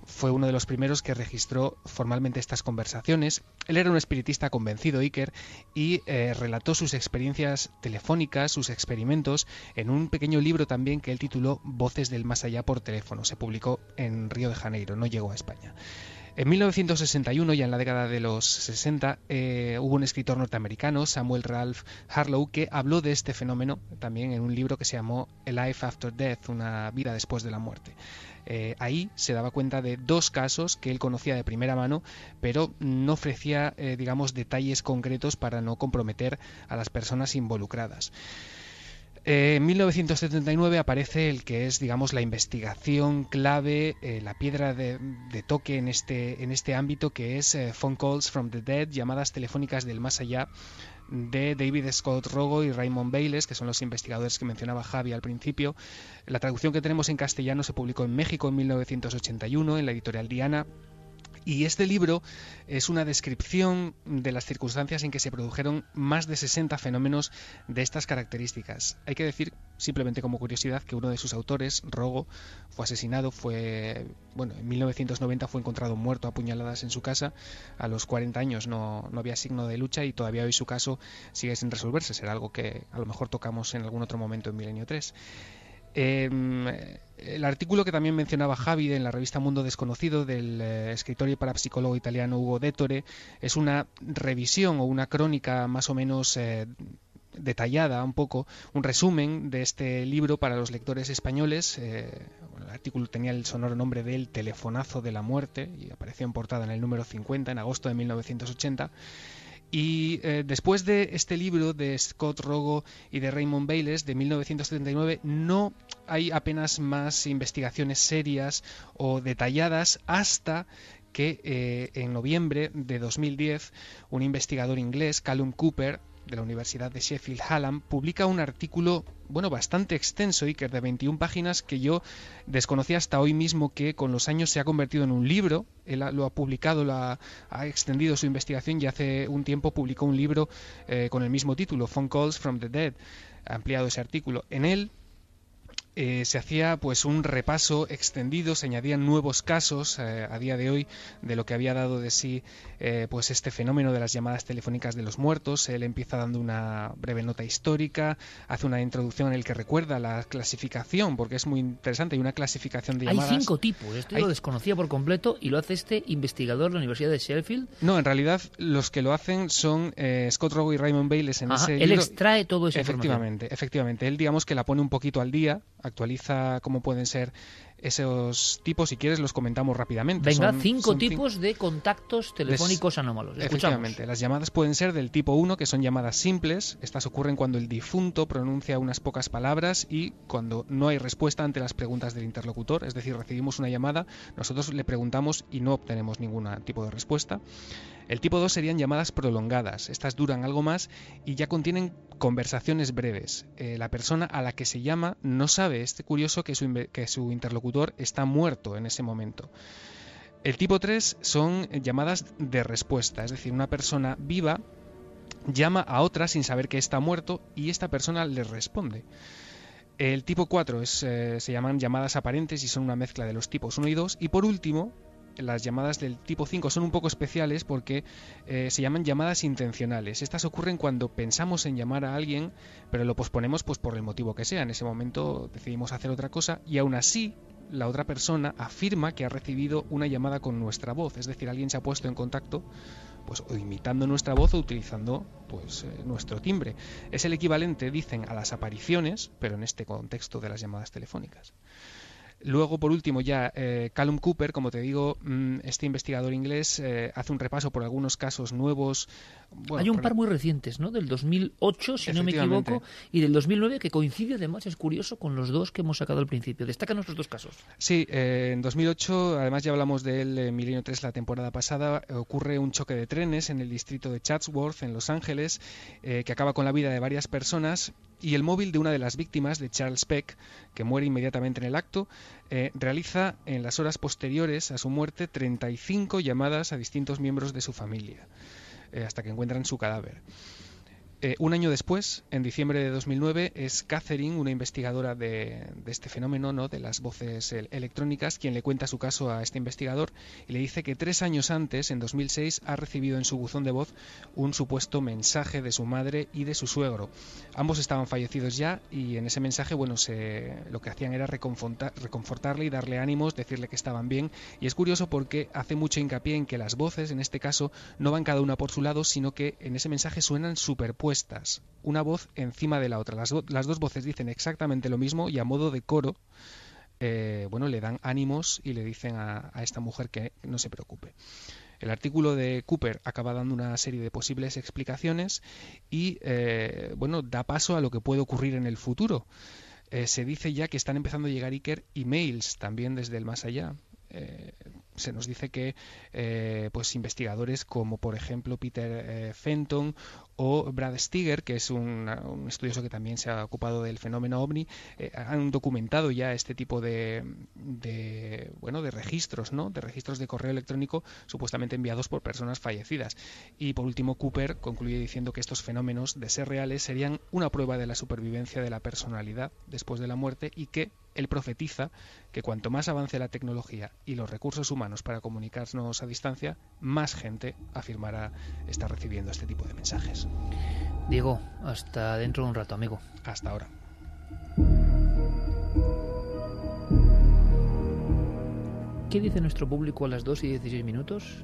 fue uno de los primeros que registró formalmente estas conversaciones. Él era un espiritista convencido, Iker, y relató sus experiencias telefónicas, sus experimentos, en un pequeño libro también que él tituló Voces del Más Allá por teléfono. Se publicó en Río de Janeiro, no llegó a España. En 1961, ya en la década de los 60, hubo un escritor norteamericano, Samuel Ralph Harlow, que habló de este fenómeno también en un libro que se llamó A Life After Death, una vida después de la muerte. Ahí se daba cuenta de dos casos que él conocía de primera mano, pero no ofrecía, detalles concretos para no comprometer a las personas involucradas. En 1979 aparece el que es, la investigación clave, la piedra de toque en este ámbito, que es Phone Calls from the Dead, llamadas telefónicas del más allá, de David Scott Rogo y Raymond Bayless, que son los investigadores que mencionaba Javi al principio. La traducción que tenemos en castellano se publicó en México en 1981 en la editorial Diana. Y este libro es una descripción de las circunstancias en que se produjeron más de 60 fenómenos de estas características. Hay que decir, simplemente como curiosidad, que uno de sus autores, Rogo, fue asesinado, en 1990 fue encontrado muerto a puñaladas en su casa. A los 40 años no había signo de lucha y todavía hoy su caso sigue sin resolverse. Será algo que a lo mejor tocamos en algún otro momento en Milenio 3. El artículo que también mencionaba Javi en la revista Mundo Desconocido del escritor y parapsicólogo italiano Ugo Dettore es una revisión o una crónica más o menos detallada, un poco, un resumen de este libro para los lectores españoles. El artículo tenía el sonoro nombre de El Telefonazo de la Muerte y apareció en portada en el número 50 en agosto de 1980. Y después de este libro de Scott Rogo y de Raymond Bayless de 1979 no hay apenas más investigaciones serias o detalladas hasta que en noviembre de 2010 un investigador inglés, Callum Cooper, de la Universidad de Sheffield Hallam, publica un artículo bastante extenso, Iker, de 21 páginas, que yo desconocía hasta hoy mismo, que con los años se ha convertido en un libro. Él lo ha publicado, ha extendido su investigación y hace un tiempo publicó un libro con el mismo título, Phone Calls from the Dead. Ha ampliado ese artículo. En él se hacía un repaso extendido, se añadían nuevos casos a día de hoy de lo que había dado de sí este fenómeno de las llamadas telefónicas de los muertos. Él empieza dando una breve nota histórica, hace una introducción en el que recuerda la clasificación, porque es muy interesante, hay una clasificación de llamadas. Hay 5 tipos, esto lo desconocía por completo y lo hace este investigador de la Universidad de Sheffield. No, en realidad los que lo hacen son Scott Rogo y Raymond Bayless en ese libro. Él extrae todo esa información. Efectivamente, él que la pone un poquito al día, actualiza cómo pueden ser esos tipos. Si quieres los comentamos rápidamente. Venga, 5 tipos de contactos telefónicos anómalos. Escuchamos. Efectivamente, las llamadas pueden ser del tipo 1, que son llamadas simples. Estas ocurren cuando el difunto pronuncia unas pocas palabras y cuando no hay respuesta ante las preguntas del interlocutor. Es decir, recibimos una llamada, nosotros le preguntamos y no obtenemos ningún tipo de respuesta. El tipo 2 serían llamadas prolongadas. Estas duran algo más y ya contienen conversaciones breves. La persona a la que se llama no sabe, es curioso, que su interlocutor está muerto en ese momento. El tipo 3 son llamadas de respuesta, es decir, una persona viva llama a otra sin saber que está muerto y esta persona le responde. El tipo 4 se llaman llamadas aparentes y son una mezcla de los tipos 1 y 2. Y por último, las llamadas del tipo 5 son un poco especiales porque se llaman llamadas intencionales. Estas ocurren cuando pensamos en llamar a alguien, pero lo posponemos por el motivo que sea. En ese momento decidimos hacer otra cosa y aún así la otra persona afirma que ha recibido una llamada con nuestra voz. Es decir, alguien se ha puesto en contacto o imitando nuestra voz o utilizando nuestro timbre. Es el equivalente, dicen, a las apariciones, pero en este contexto de las llamadas telefónicas. Luego, por último, ya Callum Cooper, como te digo, este investigador inglés hace un repaso por algunos casos nuevos. Hay un par muy recientes, ¿no? Del 2008, si no me equivoco, y del 2009, que coincide además, es curioso, con los dos que hemos sacado al principio. Destacan nuestros dos casos. Sí, en 2008, además ya hablamos de él en Milenio 3 la temporada pasada, ocurre un choque de trenes en el distrito de Chatsworth, en Los Ángeles, que acaba con la vida de varias personas. Y el móvil de una de las víctimas, de Charles Peck, que muere inmediatamente en el acto, realiza en las horas posteriores a su muerte 35 llamadas a distintos miembros de su familia, hasta que encuentran su cadáver. Un año después, en diciembre de 2009, es Catherine, una investigadora de este fenómeno, ¿no?, de las voces electrónicas, quien le cuenta su caso a este investigador y le dice que 3 años antes, en 2006, ha recibido en su buzón de voz un supuesto mensaje de su madre y de su suegro. Ambos estaban fallecidos ya y en ese mensaje, bueno, lo que hacían era reconfortarle y darle ánimos, decirle que estaban bien. Y es curioso porque hace mucho hincapié en que las voces, en este caso, no van cada una por su lado, sino que en ese mensaje suenan superpuestas, una voz encima de la otra. Las dos voces dicen exactamente lo mismo y a modo de coro, bueno, le dan ánimos y le dicen a esta mujer que no se preocupe. El artículo de Cooper acaba dando una serie de posibles explicaciones y, bueno, da paso a lo que puede ocurrir en el futuro. Se dice ya que están empezando a llegar, Iker, emails también desde el más allá. Se nos dice que pues investigadores como por ejemplo Peter Fenton o Brad Stiger, que es un estudioso que también se ha ocupado del fenómeno OVNI, han documentado ya este tipo de registros, ¿no?, de registros de correo electrónico supuestamente enviados por personas fallecidas. Y por último, Cooper concluye diciendo que estos fenómenos, de ser reales, serían una prueba de la supervivencia de la personalidad después de la muerte, y que él profetiza que cuanto más avance la tecnología y los recursos humanos para comunicarnos a distancia, más gente afirmará estar recibiendo este tipo de mensajes. Diego, hasta dentro de un rato, amigo. Hasta ahora. ¿Qué dice nuestro público a las 2:16?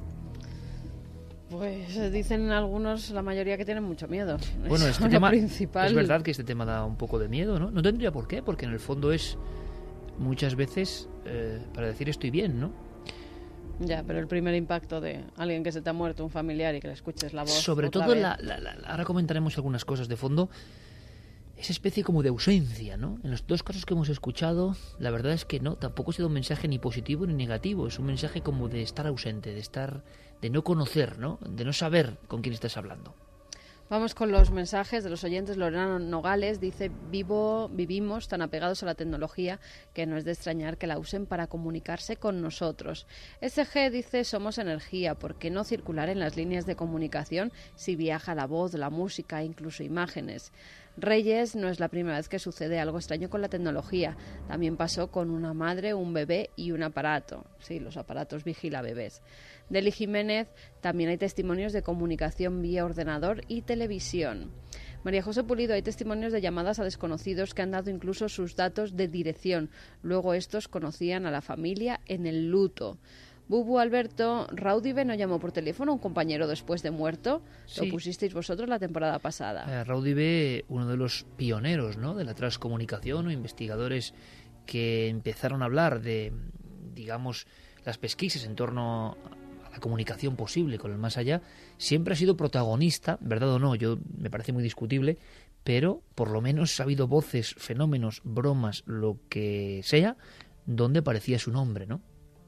Pues dicen algunos, la mayoría, que tienen mucho miedo. Bueno, Eso este tema, principal. es verdad que este tema da un poco de miedo, ¿no? No tendría por qué, porque en el fondo es muchas veces para decir estoy bien, ¿no? Ya, pero el primer impacto de alguien que se te ha muerto, un familiar, y que le escuches la voz. Sobre todo, ahora comentaremos algunas cosas de fondo, esa especie como de ausencia, ¿no? En los dos casos que hemos escuchado, la verdad es que no, tampoco ha sido un mensaje ni positivo ni negativo, es un mensaje como de estar ausente, de no conocer, ¿no?, de no saber con quién estás hablando. Vamos con los mensajes de los oyentes. Lorena Nogales dice: vivimos tan apegados a la tecnología que no es de extrañar que la usen para comunicarse con nosotros. SG dice: somos energía, ¿por qué no circular en las líneas de comunicación si viaja la voz, la música e incluso imágenes? Reyes: no es la primera vez que sucede algo extraño con la tecnología. También pasó con una madre, un bebé y un aparato. Sí, los aparatos vigila bebés. Deli Jiménez: también hay testimonios de comunicación vía ordenador y televisión. María José Pulido: hay testimonios de llamadas a desconocidos que han dado incluso sus datos de dirección. Luego estos conocían a la familia en el luto. Bubu Alberto: Raudive no llamó por teléfono a un compañero después de muerto. Sí. Lo pusisteis vosotros la temporada pasada. Raudive, uno de los pioneros, ¿no?, de la transcomunicación, o investigadores que empezaron a hablar de, digamos, las pesquisas en torno a la comunicación posible con el más allá, siempre ha sido protagonista, verdad o no, me parece muy discutible, pero por lo menos ha habido voces, fenómenos, bromas, lo que sea, donde aparecía su nombre, ¿no?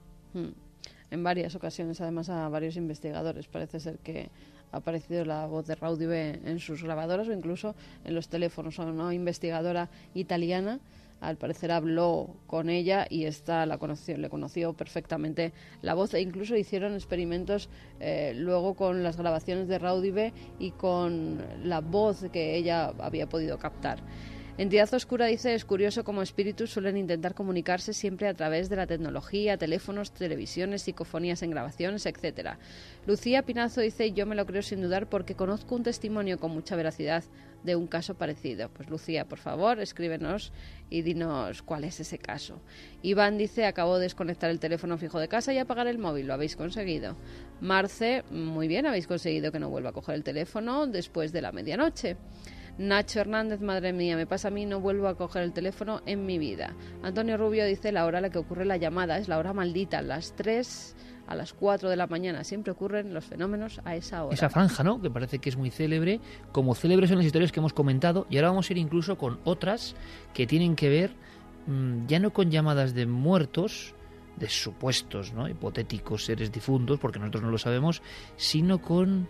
En varias ocasiones, además, a varios investigadores parece ser que ha aparecido la voz de Raudive en sus grabadoras o incluso en los teléfonos. Una investigadora italiana, al parecer, habló con ella y le conoció perfectamente la voz, e incluso hicieron experimentos luego con las grabaciones de Raudive y con la voz que ella había podido captar. Entidad Oscura dice: es curioso cómo espíritus suelen intentar comunicarse siempre a través de la tecnología, teléfonos, televisiones, psicofonías en grabaciones, etcétera. Lucía Pinazo dice: yo me lo creo sin dudar porque conozco un testimonio con mucha veracidad de un caso parecido. Pues Lucía, por favor, escríbenos y dinos cuál es ese caso. Iván dice: acabo de desconectar el teléfono fijo de casa y apagar el móvil. ¿Lo habéis conseguido? Marce: muy bien, habéis conseguido que no vuelva a coger el teléfono después de la medianoche. Nacho Hernández: madre mía, me pasa a mí, no vuelvo a coger el teléfono en mi vida. Antonio Rubio dice: la hora a la que ocurre la llamada es la hora maldita, a las 3 a las 4 de la mañana, siempre ocurren los fenómenos a esa hora. Esa franja, ¿no?, que parece que es muy célebre, como célebres son las historias que hemos comentado, y ahora vamos a ir incluso con otras que tienen que ver ya no con llamadas de muertos, de supuestos, ¿no?, hipotéticos seres difuntos, porque nosotros no lo sabemos, sino con,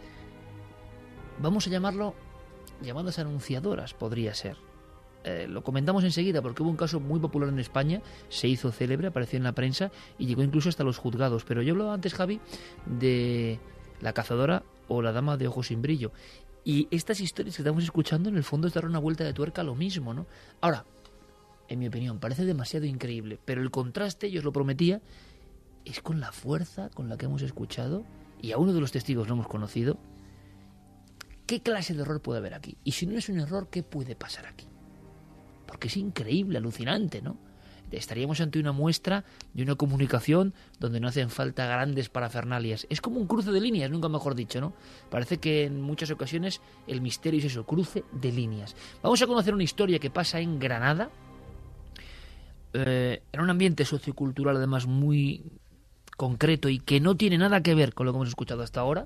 vamos a llamarlo, llamadas anunciadoras, podría ser. Lo comentamos enseguida porque hubo un caso muy popular en España, se hizo célebre, apareció en la prensa y llegó incluso hasta los juzgados. Pero yo hablaba antes, Javi, de la cazadora o la dama de ojos sin brillo. Y estas historias que estamos escuchando, en el fondo, es dar una vuelta de tuerca a lo mismo, ¿no? Ahora, en mi opinión, parece demasiado increíble, pero el contraste, yo os lo prometía, es con la fuerza con la que hemos escuchado, y a uno de los testigos lo hemos conocido. ¿Qué clase de error puede haber aquí? Y si no es un error, ¿qué puede pasar aquí? Porque es increíble, alucinante, ¿no? Estaríamos ante una muestra de una comunicación donde no hacen falta grandes parafernalias. Es como un cruce de líneas, nunca mejor dicho, ¿no? Parece que en muchas ocasiones el misterio es eso, cruce de líneas. Vamos a conocer una historia que pasa en Granada, en un ambiente sociocultural además muy concreto y que no tiene nada que ver con lo que hemos escuchado hasta ahora.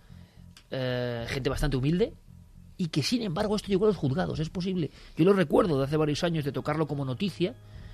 Gente bastante humilde y que sin embargo esto llegó a los juzgados, es posible. Yo lo recuerdo de hace varios años de tocarlo como noticia,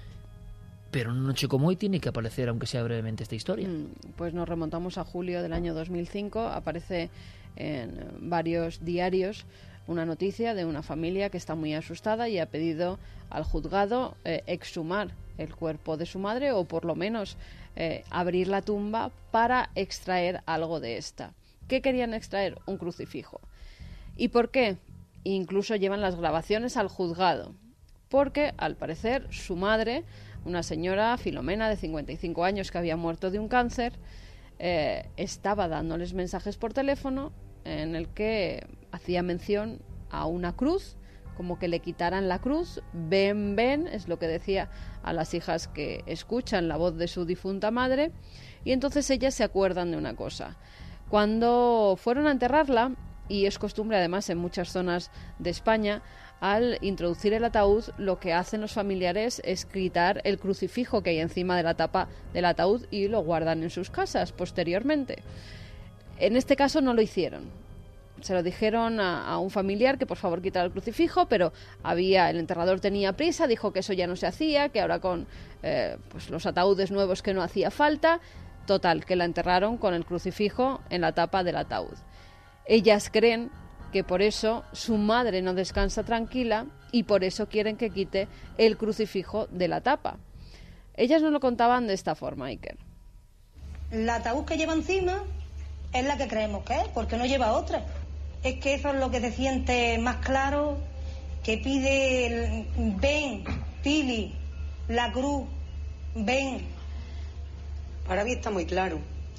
pero en una noche como hoy tiene que aparecer, aunque sea brevemente, esta historia. Pues nos remontamos a julio del año 2005, aparece en varios diarios una noticia de una familia que está muy asustada y ha pedido al juzgado exhumar el cuerpo de su madre o por lo menos abrir la tumba para extraer algo de esta. ¿Qué querían extraer? Un crucifijo. ¿Y por qué? Incluso llevan las grabaciones al juzgado. Porque, al parecer, su madre, una señora, Filomena, de 55 años, que había muerto de un cáncer, estaba dándoles mensajes por teléfono en el que hacía mención a una cruz, como que le quitaran la cruz. Ven, ven, es lo que decía a las hijas que escuchan la voz de su difunta madre. Y entonces ellas se acuerdan de una cosa. Cuando fueron a enterrarla, y es costumbre además en muchas zonas de España, al introducir el ataúd, lo que hacen los familiares es quitar el crucifijo que hay encima de la tapa del ataúd y lo guardan en sus casas posteriormente. En este caso no lo hicieron. Se lo dijeron a un familiar que por favor quitara el crucifijo, pero el enterrador tenía prisa, dijo que eso ya no se hacía, que ahora con pues los ataúdes nuevos que no hacía falta. Total, que la enterraron con el crucifijo en la tapa del ataúd. Ellas creen que por eso su madre no descansa tranquila y por eso quieren que quite el crucifijo de la tapa. Ellas nos lo contaban de esta forma, Iker. El ataúd que lleva encima es la que creemos que es, porque no lleva otra. Es que eso es lo que se siente más claro, que pide ven, Pili, la cruz, ven. Para mí está muy claro.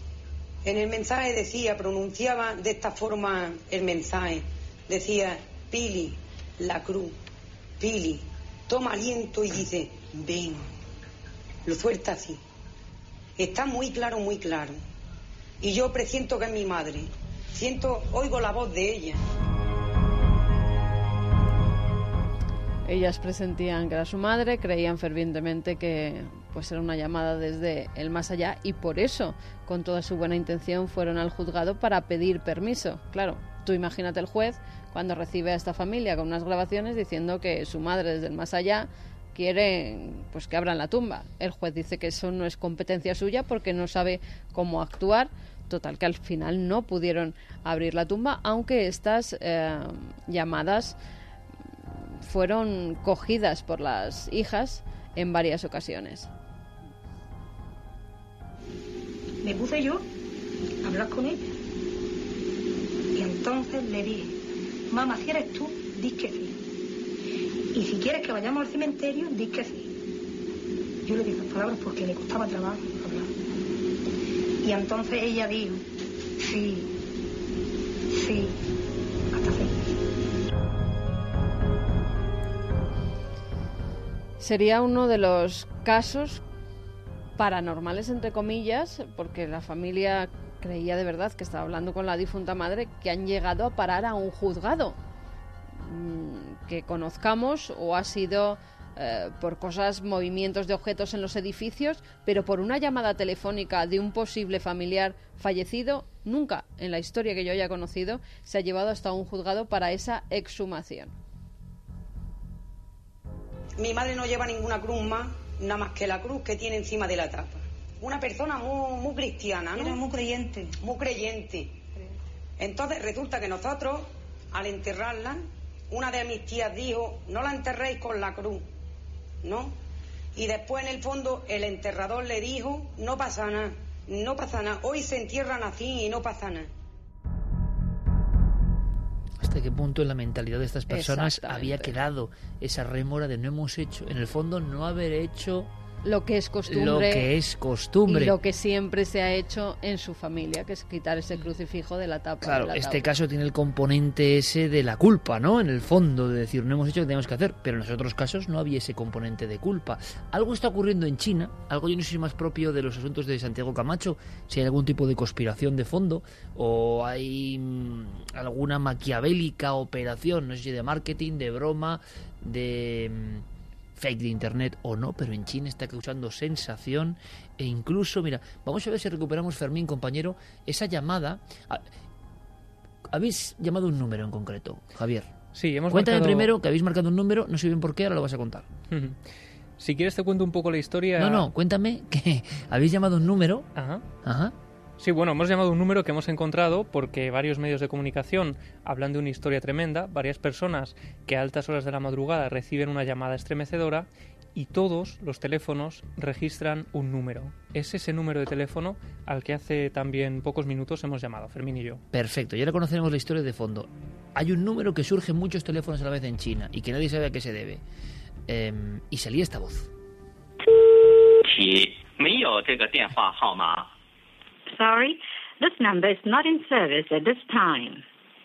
En el mensaje pronunciaba de esta forma el mensaje. Decía, Pili, la cruz, Pili, toma aliento y dice, ven. Lo suelta así. Está muy claro, muy claro. Y yo presiento que es mi madre. Oigo la voz de ella. Ellas presentían que era su madre, creían fervientemente que pues era una llamada desde el más allá y por eso, con toda su buena intención, fueron al juzgado para pedir permiso. Claro, tú imagínate el juez cuando recibe a esta familia con unas grabaciones diciendo que su madre desde el más allá quiere pues que abran la tumba. El juez dice que eso no es competencia suya porque no sabe cómo actuar. Total, que al final no pudieron abrir la tumba, aunque estas llamadas fueron cogidas por las hijas en varias ocasiones. Me puse yo a hablar con ella y entonces le dije, mamá, si eres tú, di que sí, y si quieres que vayamos al cementerio, di que sí. Yo le dije las palabras porque le costaba trabajo hablar y entonces ella dijo sí, hasta feliz. Sería uno de los casos paranormales, entre comillas, porque la familia creía de verdad que estaba hablando con la difunta madre, que han llegado a parar a un juzgado. Que conozcamos o ha sido por cosas, movimientos de objetos en los edificios, pero por una llamada telefónica de un posible familiar fallecido, nunca en la historia que yo haya conocido se ha llevado hasta un juzgado para esa exhumación. Mi madre no lleva ninguna cruz nada más que la cruz que tiene encima de la tapa. Una persona muy cristiana, ¿no? Era muy creyente. Muy creyente. Entonces resulta que nosotros, al enterrarla, una de mis tías dijo, no la enterréis con la cruz, ¿no? Y después, en el fondo, el enterrador le dijo, no pasa nada, hoy se entierran así y no pasa nada. hasta qué punto en la mentalidad de estas personas había quedado esa rémora de no hemos hecho, en el fondo no haber hecho lo que es costumbre. Y lo que siempre se ha hecho en su familia, que es quitar ese crucifijo de la tapa. Claro, este caso tiene el componente ese de la culpa, ¿no? En el fondo, de decir, no hemos hecho lo que teníamos que hacer, pero en los otros casos no había ese componente de culpa. Algo está ocurriendo en China, algo yo no sé si más propio de los asuntos de Santiago Camacho, si hay algún tipo de conspiración de fondo, o hay alguna maquiavélica operación, no sé si de marketing, de broma, de fake de internet o no, pero en China está causando sensación e incluso, mira, vamos a ver si recuperamos, Fermín, compañero, esa llamada. Habéis llamado un número en concreto, Javier. Sí, Cuéntame primero que habéis marcado un número, no sé bien por qué, ahora lo vas a contar. Si quieres te cuento un poco la historia. No, cuéntame que habéis llamado un número. Ajá. Sí, bueno, hemos llamado un número que hemos encontrado porque varios medios de comunicación hablan de una historia tremenda, varias personas que a altas horas de la madrugada reciben una llamada estremecedora y todos los teléfonos registran un número. Es ese número de teléfono al que hace también pocos minutos hemos llamado, Fermín y yo. Perfecto, y ahora conoceremos la historia de fondo. Hay un número que surge en muchos teléfonos a la vez en China y que nadie sabe a qué se debe. Y salía esta voz. Sorry, this number is not in service at this time.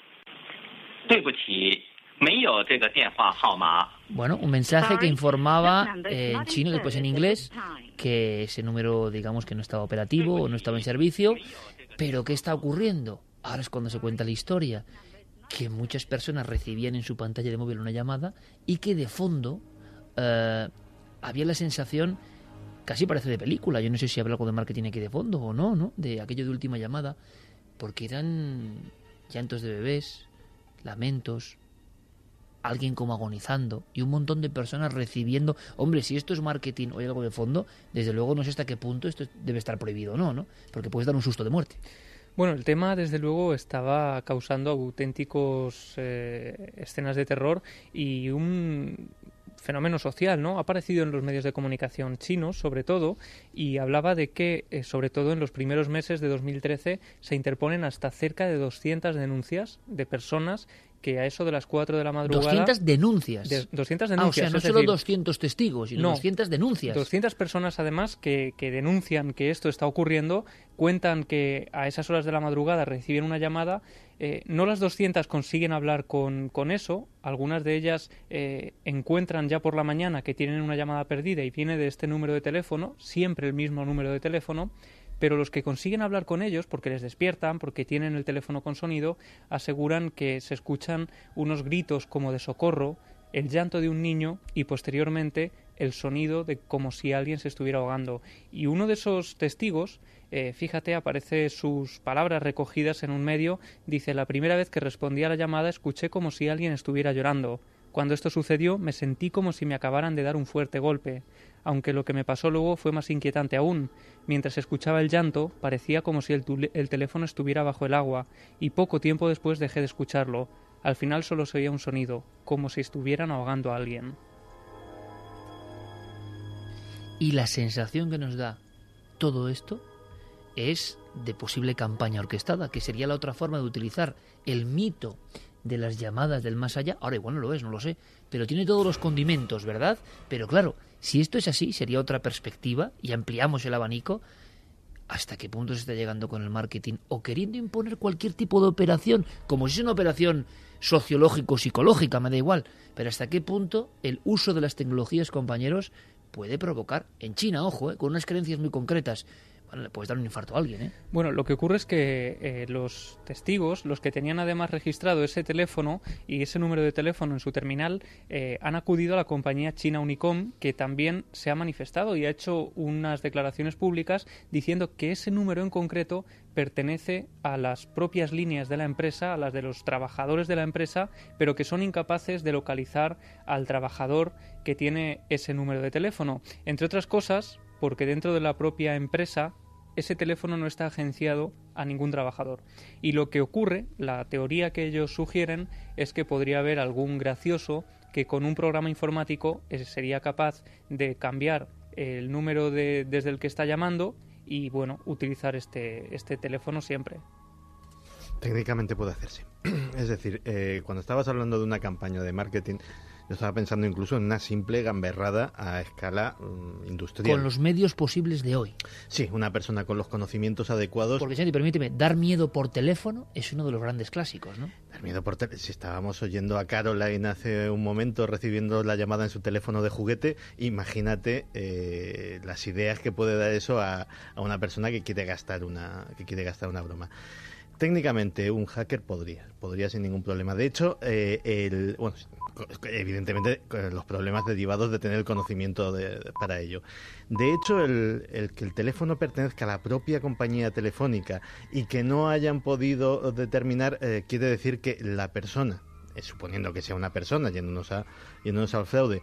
Bueno, un mensaje que informaba en chino y después en inglés que ese número, digamos, que no estaba operativo o no estaba en servicio. Pero ¿qué está ocurriendo? Ahora es cuando se cuenta la historia. Que muchas personas recibían en su pantalla de móvil una llamada y que de fondo había la sensación, casi parece de película, yo no sé si habrá algo de marketing aquí de fondo o no, ¿no? De aquello de última llamada, porque eran llantos de bebés, lamentos, alguien como agonizando y un montón de personas recibiendo. Hombre, si esto es marketing o hay algo de fondo, desde luego no sé hasta qué punto esto debe estar prohibido o no, ¿no? Porque puedes dar un susto de muerte. Bueno, el tema desde luego estaba causando auténticos escenas de terror y un fenómeno social, ¿no? Ha aparecido en los medios de comunicación chinos, sobre todo, y hablaba de que, sobre todo en los primeros meses de 2013, se interponen hasta cerca de 200 denuncias de personas que a eso de las 4 de la madrugada... 200 denuncias. 200 denuncias. O sea, no solo 200 testigos, sino 200 denuncias. 200 personas, además, que denuncian que esto está ocurriendo, cuentan que a esas horas de la madrugada reciben una llamada. No las 200 consiguen hablar con eso. Algunas de ellas encuentran ya por la mañana que tienen una llamada perdida y viene de este número de teléfono, siempre el mismo número de teléfono. Pero los que consiguen hablar con ellos, porque les despiertan, porque tienen el teléfono con sonido, aseguran que se escuchan unos gritos como de socorro, el llanto de un niño y posteriormente el sonido de como si alguien se estuviera ahogando. Y uno de esos testigos, fíjate, aparece sus palabras recogidas en un medio, dice: la primera vez que respondí a la llamada escuché como si alguien estuviera llorando. Cuando esto sucedió me sentí como si me acabaran de dar un fuerte golpe, aunque lo que me pasó luego fue más inquietante aún. Mientras escuchaba el llanto, parecía como si el teléfono estuviera bajo el agua, y poco tiempo después dejé de escucharlo. Al final solo se oía un sonido, como si estuvieran ahogando a alguien. Y la sensación que nos da todo esto es de posible campaña orquestada, que sería la otra forma de utilizar el mito de las llamadas del más allá. Ahora igual no lo es, no lo sé, pero tiene todos los condimentos, ¿verdad? Pero claro, si esto es así, sería otra perspectiva y ampliamos el abanico. ¿Hasta qué punto se está llegando con el marketing o queriendo imponer cualquier tipo de operación, como si es una operación sociológico-psicológica, me da igual, pero hasta qué punto el uso de las tecnologías, compañeros, puede provocar, en China, ojo, con unas creencias muy concretas, bueno, le puedes dar un infarto a alguien, ¿eh? Bueno, lo que ocurre es que los testigos, los que tenían además registrado ese teléfono y ese número de teléfono en su terminal, han acudido a la compañía china Unicom, que también se ha manifestado y ha hecho unas declaraciones públicas diciendo que ese número en concreto pertenece a las propias líneas de la empresa, a las de los trabajadores de la empresa, pero que son incapaces de localizar al trabajador que tiene ese número de teléfono. Entre otras cosas, porque dentro de la propia empresa ese teléfono no está agenciado a ningún trabajador. Y lo que ocurre, la teoría que ellos sugieren, es que podría haber algún gracioso que con un programa informático sería capaz de cambiar el número desde el que está llamando y, bueno, utilizar este teléfono siempre. Técnicamente puede hacerse. Es decir, cuando estabas hablando de una campaña de marketing, yo estaba pensando incluso en una simple gamberrada a escala industrial. Con los medios posibles de hoy. Sí, una persona con los conocimientos adecuados. Porque, Santi, permíteme, dar miedo por teléfono es uno de los grandes clásicos, ¿no? Dar miedo por teléfono. Si estábamos oyendo a Caroline hace un momento recibiendo la llamada en su teléfono de juguete, imagínate las ideas que puede dar eso a una persona que quiere gastar una broma. Técnicamente un hacker podría sin ningún problema. De hecho, evidentemente los problemas derivados de tener el conocimiento para ello. De hecho, el que el teléfono pertenezca a la propia compañía telefónica y que no hayan podido determinar quiere decir que la persona, suponiendo que sea una persona, yéndonos al fraude,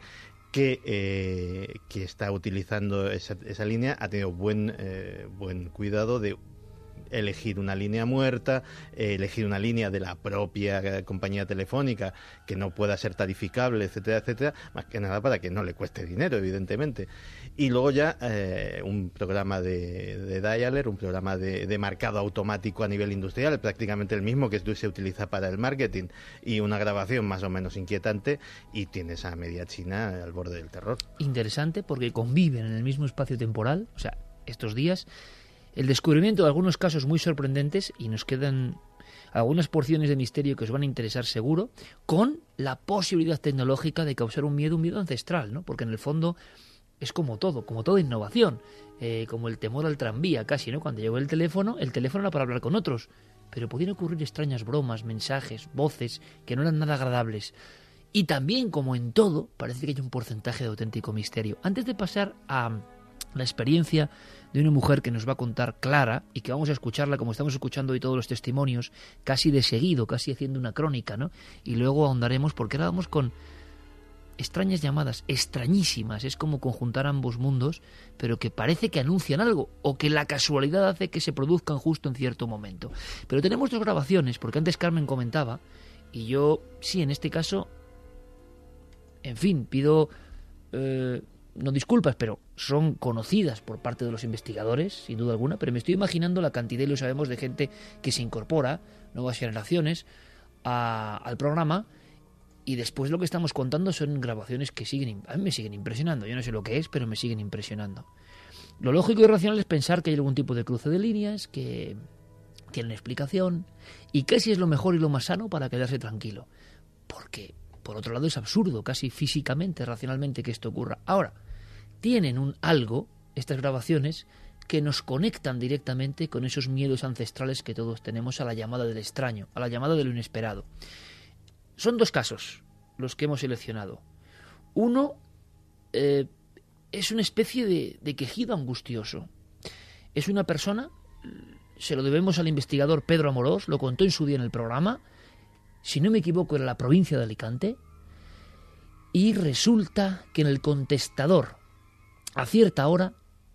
que está utilizando esa línea, ha tenido buen cuidado de elegir una línea muerta, elegir una línea de la propia compañía telefónica que no pueda ser tarificable, etcétera, etcétera, más que nada para que no le cueste dinero, evidentemente. Y luego ya un programa de dialer, un programa de marcado automático a nivel industrial, prácticamente el mismo que se utiliza para el marketing, y una grabación más o menos inquietante, y tienes a media China al borde del terror. Interesante, porque conviven en el mismo espacio temporal, o sea, estos días, el descubrimiento de algunos casos muy sorprendentes, y nos quedan algunas porciones de misterio que os van a interesar seguro, con la posibilidad tecnológica de causar un miedo ancestral, ¿no? Porque en el fondo es como toda innovación, como el temor al tranvía casi, ¿no? Cuando llegó el teléfono era para hablar con otros, pero podían ocurrir extrañas bromas, mensajes, voces que no eran nada agradables. Y también, como en todo, parece que hay un porcentaje de auténtico misterio. Antes de pasar a la experiencia de una mujer que nos va a contar Clara, y que vamos a escucharla como estamos escuchando hoy todos los testimonios, casi de seguido, casi haciendo una crónica, ¿no? Y luego ahondaremos, porque ahora vamos con extrañas llamadas, extrañísimas. Es como conjuntar ambos mundos, pero que parece que anuncian algo, o que la casualidad hace que se produzcan justo en cierto momento. Pero tenemos dos grabaciones, porque antes Carmen comentaba, y yo, sí, en este caso, en fin, pido no disculpas, pero son conocidas por parte de los investigadores, sin duda alguna, pero me estoy imaginando la cantidad, y lo sabemos, de gente que se incorpora, nuevas generaciones, al programa, y después lo que estamos contando son grabaciones que a mí me siguen impresionando. Yo no sé lo que es, pero me siguen impresionando. Lo lógico y racional es pensar que hay algún tipo de cruce de líneas, que tienen explicación, y casi es lo mejor y lo más sano para quedarse tranquilo. Porque, por otro lado, es absurdo, casi físicamente, racionalmente, que esto ocurra. Ahora, tienen algo, estas grabaciones, que nos conectan directamente con esos miedos ancestrales que todos tenemos a la llamada del extraño, a la llamada de lo inesperado. Son dos casos los que hemos seleccionado. Uno es una especie de quejido angustioso. Es una persona, se lo debemos al investigador Pedro Amorós, lo contó en su día en el programa, si no me equivoco era la provincia de Alicante, y resulta que en el contestador, a cierta hora,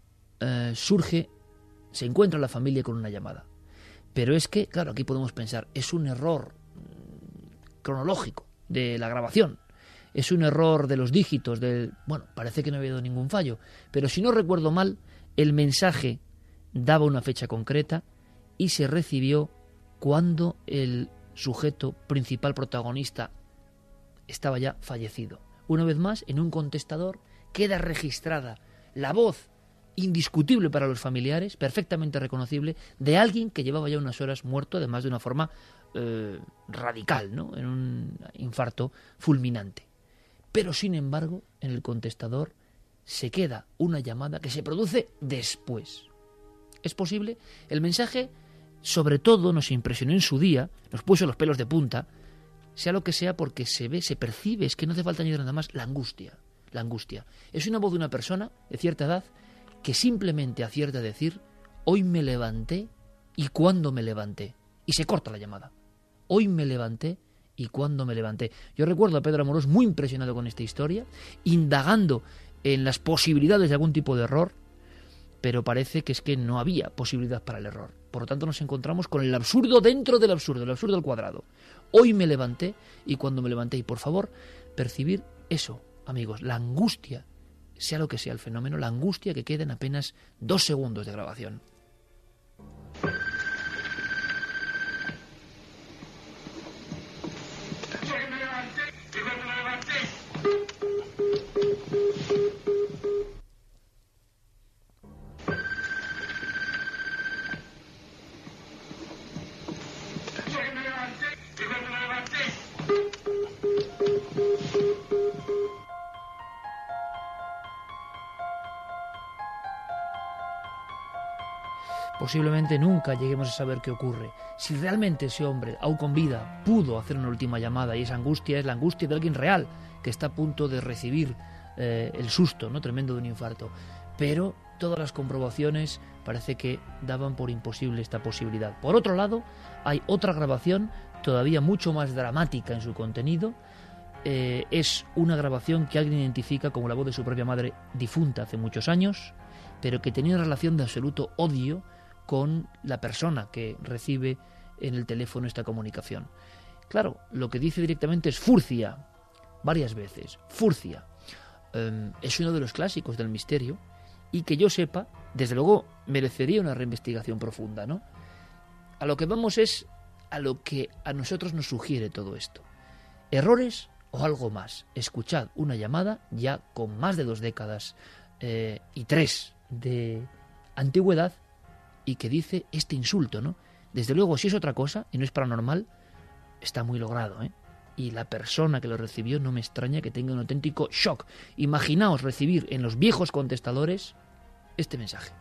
se encuentra la familia con una llamada. Pero es que, claro, aquí podemos pensar, es un error cronológico de la grabación, es un error de los dígitos, parece que no ha habido ningún fallo, pero si no recuerdo mal, el mensaje daba una fecha concreta y se recibió cuando el sujeto principal protagonista estaba ya fallecido. Una vez más, en un contestador queda registrada la voz indiscutible para los familiares, perfectamente reconocible, de alguien que llevaba ya unas horas muerto, además de una forma radical, ¿no? En un infarto fulminante. Pero sin embargo, en el contestador se queda una llamada que se produce después. ¿Es posible? El mensaje, sobre todo, nos impresionó en su día, nos puso los pelos de punta, sea lo que sea, porque se ve, se percibe, es que no hace falta añadir nada más, la angustia. La angustia. Es una voz de una persona de cierta edad que simplemente acierta a decir: hoy me levanté y cuándo me levanté. Y se corta la llamada. Hoy me levanté y cuándo me levanté. Yo recuerdo a Pedro Amorós muy impresionado con esta historia, indagando en las posibilidades de algún tipo de error, pero parece que es que no había posibilidad para el error. Por lo tanto, nos encontramos con el absurdo dentro del absurdo, el absurdo al cuadrado. Hoy me levanté y cuándo me levanté. Y por favor, percibir eso, amigos, la angustia, sea lo que sea el fenómeno, la angustia que queda en apenas 2 segundos de grabación. posiblemente nunca lleguemos a saber qué ocurre. Si realmente ese hombre, aún con vida, pudo hacer una última llamada, y esa angustia es la angustia de alguien real, que está a punto de recibir el susto, ¿no?, tremendo de un infarto. Pero todas las comprobaciones parece que daban por imposible esta posibilidad. Por otro lado, hay otra grabación todavía mucho más dramática en su contenido. Es una grabación que alguien identifica como la voz de su propia madre difunta hace muchos años, pero que tenía una relación de absoluto odio con la persona que recibe en el teléfono esta comunicación. Claro, lo que dice directamente es Furcia, varias veces, Furcia. Es uno de los clásicos del misterio y que yo sepa, desde luego merecería una reinvestigación profunda, ¿no? A lo que vamos es a lo que a nosotros nos sugiere todo esto. ¿Errores o algo más? Escuchad una llamada ya con más de 2 décadas y 3 de antigüedad y que dice este insulto, ¿no? Desde luego, si es otra cosa y no es paranormal, está muy logrado, ¿eh? Y la persona que lo recibió no me extraña que tenga un auténtico shock. Imaginaos recibir en los viejos contestadores este mensaje.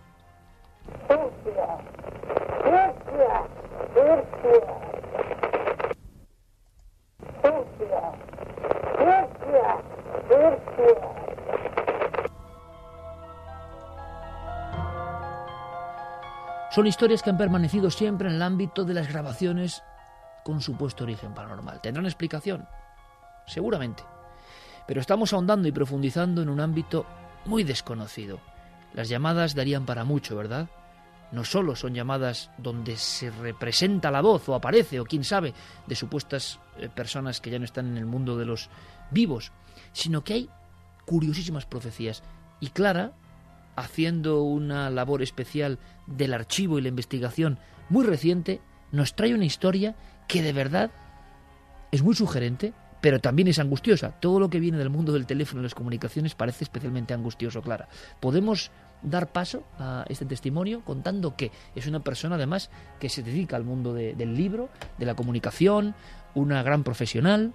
Son historias que han permanecido siempre en el ámbito de las grabaciones con supuesto origen paranormal. ¿Tendrán explicación? Seguramente. Pero estamos ahondando y profundizando en un ámbito muy desconocido. Las llamadas darían para mucho, ¿verdad? No solo son llamadas donde se representa la voz o aparece, o quién sabe, de supuestas personas que ya no están en el mundo de los vivos, sino que hay curiosísimas profecías. Y Clara, haciendo una labor especial del archivo y la investigación muy reciente, nos trae una historia que de verdad es muy sugerente, pero también es angustiosa. Todo lo que viene del mundo del teléfono y las comunicaciones parece especialmente angustioso, Clara. ¿Podemos dar paso a este testimonio contando que es una persona además que se dedica al mundo del libro, de la comunicación, una gran profesional?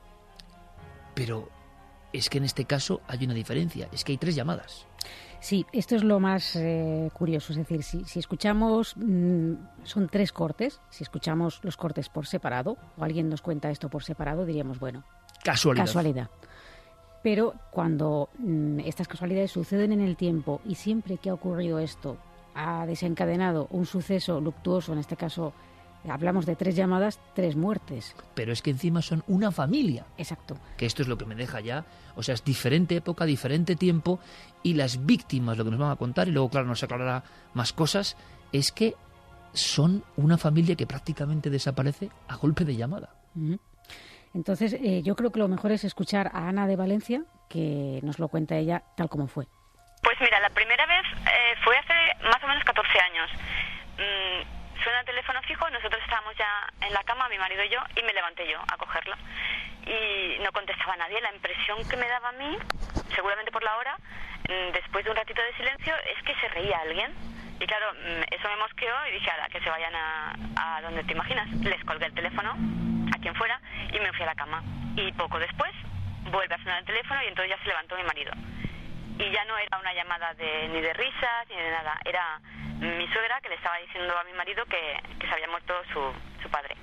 Pero es que en este caso hay una diferencia, es que hay 3 llamadas. Sí, esto es lo más curioso, es decir, si escuchamos, son 3 cortes, si escuchamos los cortes por separado, o alguien nos cuenta esto por separado, diríamos, bueno, casualidad. Pero cuando estas casualidades suceden en el tiempo y siempre que ha ocurrido esto ha desencadenado un suceso luctuoso, en este caso hablamos de 3 llamadas, 3 muertes. Pero es que encima son una familia. Exacto. Que esto es lo que me deja ya. O sea, es diferente época, diferente tiempo. Y las víctimas, lo que nos van a contar, y luego, claro, nos aclarará más cosas, es que son una familia que prácticamente desaparece a golpe de llamada. Uh-huh. Entonces, yo creo que lo mejor es escuchar a Ana de Valencia, que nos lo cuenta ella tal como fue. Pues mira, la primera vez fue hace más o menos 14 años. Suena el teléfono fijo, nosotros estábamos ya en la cama, mi marido y yo, y me levanté yo a cogerlo. Y no contestaba nadie. La impresión que me daba a mí, seguramente por la hora, después de un ratito de silencio, es que se reía alguien. Y claro, eso me mosqueó y dije, ala, que se vayan a donde te imaginas. Les colgué el teléfono, a quien fuera, y me fui a la cama. Y poco después, vuelve a sonar el teléfono y entonces ya se levantó mi marido. Y ya no era una llamada ni de risas ni de nada, era mi suegra que le estaba diciendo a mi marido que se había muerto su padre.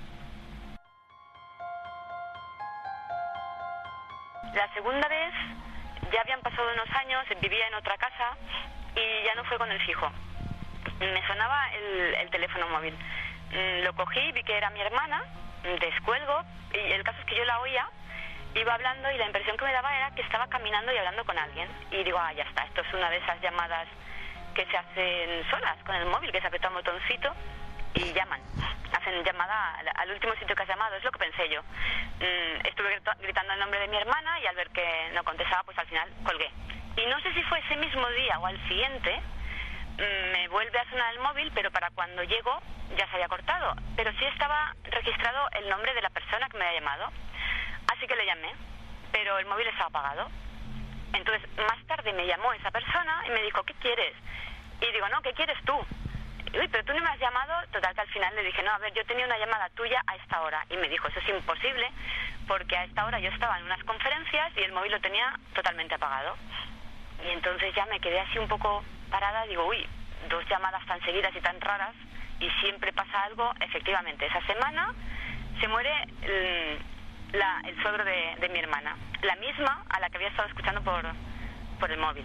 La segunda vez, ya habían pasado unos años, vivía en otra casa y ya no fue con el fijo. Me sonaba el teléfono móvil. Lo cogí, vi que era mi hermana, descuelgo y el caso es que yo la oía. Iba hablando y la impresión que me daba era que estaba caminando y hablando con alguien. Y digo, ya está, esto es una de esas llamadas que se hacen solas con el móvil, que se aprieta un botoncito y llaman. Hacen llamada al último sitio que has llamado, es lo que pensé yo. Estuve gritando el nombre de mi hermana y al ver que no contestaba, pues al final colgué. Y no sé si fue ese mismo día o al siguiente, me vuelve a sonar el móvil, pero para cuando llego ya se había cortado. Pero sí estaba registrado el nombre de la persona que me había llamado. Así que le llamé, pero el móvil estaba apagado. Entonces, más tarde me llamó esa persona y me dijo, ¿qué quieres? Y digo, no, ¿qué quieres tú? Uy, pero tú no me has llamado. Total, que al final le dije, no, a ver, yo tenía una llamada tuya a esta hora. Y me dijo, eso es imposible, porque a esta hora yo estaba en unas conferencias y el móvil lo tenía totalmente apagado. Y entonces ya me quedé así un poco parada, digo, uy, 2 llamadas tan seguidas y tan raras, y siempre pasa algo. Efectivamente, esa semana se muere el suegro de mi hermana, la misma a la que había estado escuchando por el móvil.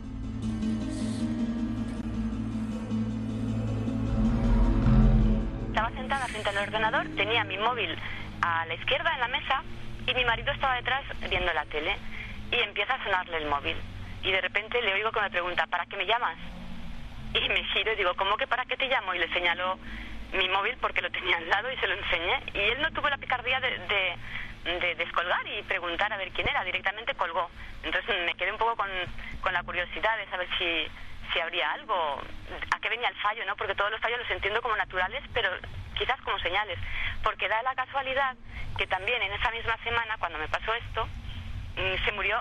Estaba sentada frente al ordenador, tenía mi móvil a la izquierda en la mesa y mi marido estaba detrás viendo la tele, y empieza a sonarle el móvil y de repente le oigo que me pregunta: ¿para qué me llamas? Y me giro y digo: ¿cómo que para qué te llamo? Y le señaló mi móvil porque lo tenía al lado y se lo enseñé, y él no tuvo la picardía de descolgar y preguntar a ver quién era, directamente colgó. Entonces me quedé un poco con la curiosidad de saber si habría algo, a qué venía el fallo, ¿no? Porque todos los fallos los entiendo como naturales, pero quizás como señales, porque da la casualidad que también en esa misma semana, cuando me pasó esto, se murió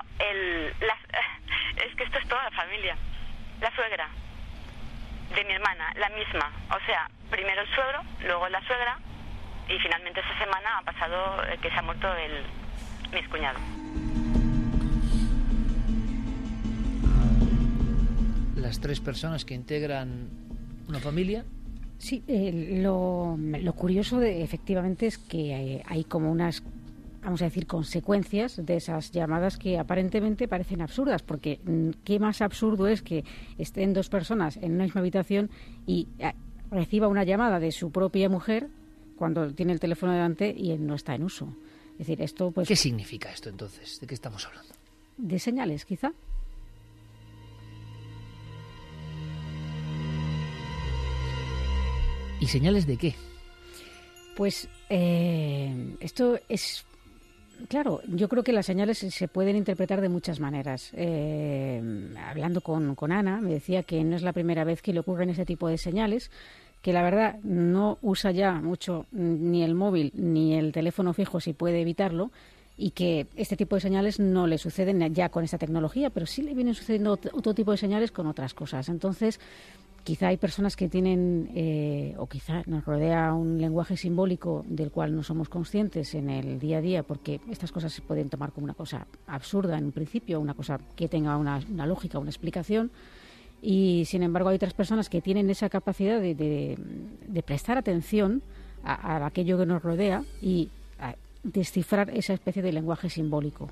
es que esto es toda la familia, la suegra de mi hermana, la misma, o sea, primero el suegro, luego la suegra, y finalmente esa semana ha pasado que se ha muerto mi excuñado. Las 3 personas que integran una familia. Sí, lo curioso efectivamente es que hay como unas, vamos a decir, consecuencias de esas llamadas que aparentemente parecen absurdas, porque ¿qué más absurdo es que estén 2 personas en una misma habitación y reciba una llamada de su propia mujer cuando tiene el teléfono delante y él no está en uso? Es decir, esto pues... ¿Qué significa esto entonces? ¿De qué estamos hablando? De señales, quizá. ¿Y señales de qué? Pues esto es... Claro, yo creo que las señales se pueden interpretar de muchas maneras. Hablando con Ana, me decía que no es la primera vez que le ocurren ese tipo de señales, que la verdad no usa ya mucho ni el móvil ni el teléfono fijo si puede evitarlo, y que este tipo de señales no le suceden ya con esta tecnología, pero sí le vienen sucediendo otro tipo de señales con otras cosas. Entonces, quizá hay personas que tienen, o quizá nos rodea un lenguaje simbólico del cual no somos conscientes en el día a día, porque estas cosas se pueden tomar como una cosa absurda en un principio, una cosa que tenga una lógica, una explicación, y sin embargo hay otras personas que tienen esa capacidad de prestar atención a aquello que nos rodea y a descifrar esa especie de lenguaje simbólico.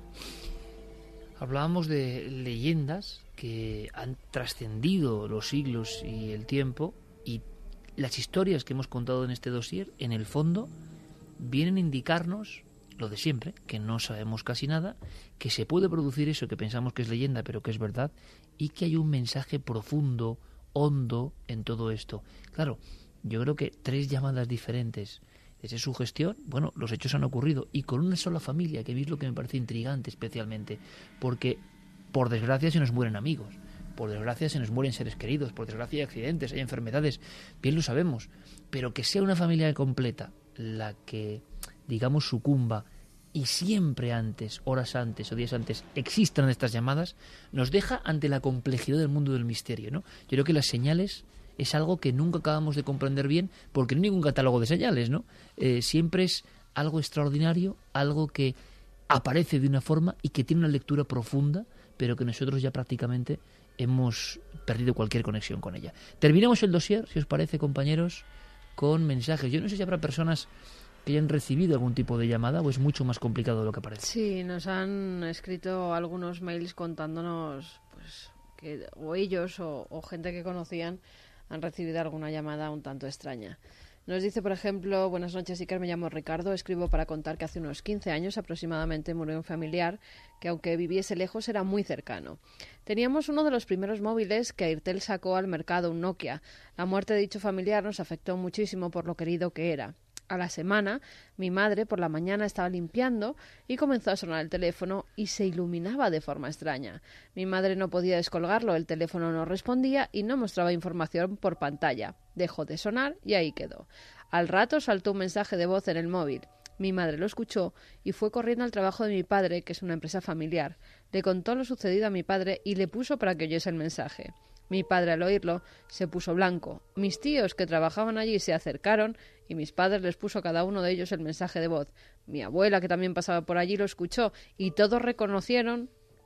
Hablábamos de leyendas que han trascendido los siglos y el tiempo, y las historias que hemos contado en este dossier, en el fondo, vienen a indicarnos lo de siempre, que no sabemos casi nada, que se puede producir eso que pensamos que es leyenda pero que es verdad, y que hay un mensaje profundo, hondo en todo esto. Claro, yo creo que 3 llamadas diferentes desde su gestión, bueno, los hechos han ocurrido, y con una sola familia, que es lo que me parece intrigante especialmente, porque por desgracia se nos mueren amigos, por desgracia se nos mueren seres queridos, por desgracia hay accidentes, hay enfermedades, bien lo sabemos, pero que sea una familia completa la que, digamos, sucumba, y siempre antes, horas antes o días antes, existan estas llamadas, nos deja ante la complejidad del mundo del misterio, ¿no? Yo creo que las señales es algo que nunca acabamos de comprender bien, porque no hay ningún catálogo de señales, ¿no? Siempre es algo extraordinario, algo que aparece de una forma y que tiene una lectura profunda, pero que nosotros ya prácticamente hemos perdido cualquier conexión con ella. Terminamos el dossier, si os parece, compañeros, con mensajes. Yo no sé si habrá personas que hayan recibido algún tipo de llamada, o es mucho más complicado de lo que parece. Sí, nos han escrito algunos mails contándonos pues que o ellos o gente que conocían han recibido alguna llamada un tanto extraña. Nos dice, por ejemplo: buenas noches, Iker, me llamo Ricardo, escribo para contar que hace unos 15 años aproximadamente murió un familiar que, aunque viviese lejos, era muy cercano. Teníamos uno de los primeros móviles que Airtel sacó al mercado, un Nokia. La muerte de dicho familiar nos afectó muchísimo por lo querido que era. A la semana, mi madre por la mañana estaba limpiando y comenzó a sonar el teléfono y se iluminaba de forma extraña. Mi madre no podía descolgarlo, el teléfono no respondía y no mostraba información por pantalla. Dejó de sonar y ahí quedó. Al rato saltó un mensaje de voz en el móvil. Mi madre lo escuchó y fue corriendo al trabajo de mi padre, que es una empresa familiar. Le contó lo sucedido a mi padre y le puso para que oyese el mensaje. Mi padre, al oírlo, se puso blanco. Mis tíos, que trabajaban allí, se acercaron y mis padres les puso a cada uno de ellos el mensaje de voz. Mi abuela, que también pasaba por allí, lo escuchó y todos reconocieron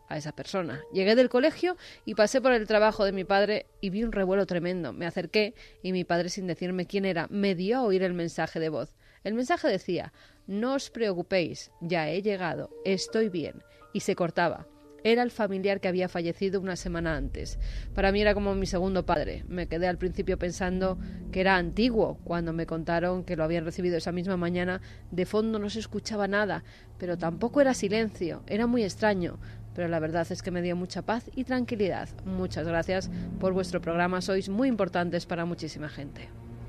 a esa persona. Llegué del colegio y pasé por el trabajo de mi padre y vi un revuelo tremendo. Me acerqué y mi padre, sin decirme quién era, me dio a oír el mensaje de voz. El mensaje decía: no os preocupéis, ya he llegado, estoy bien. Y se cortaba. Era el familiar que había fallecido una semana antes. Para mí era como mi segundo padre. Me quedé al principio pensando que era antiguo. Cuando me contaron que lo habían recibido esa misma mañana, de fondo no se escuchaba nada, pero tampoco era silencio. Era muy extraño. Pero la verdad es que me dio mucha paz y tranquilidad. Muchas gracias por vuestro programa. Sois muy importantes para muchísima gente.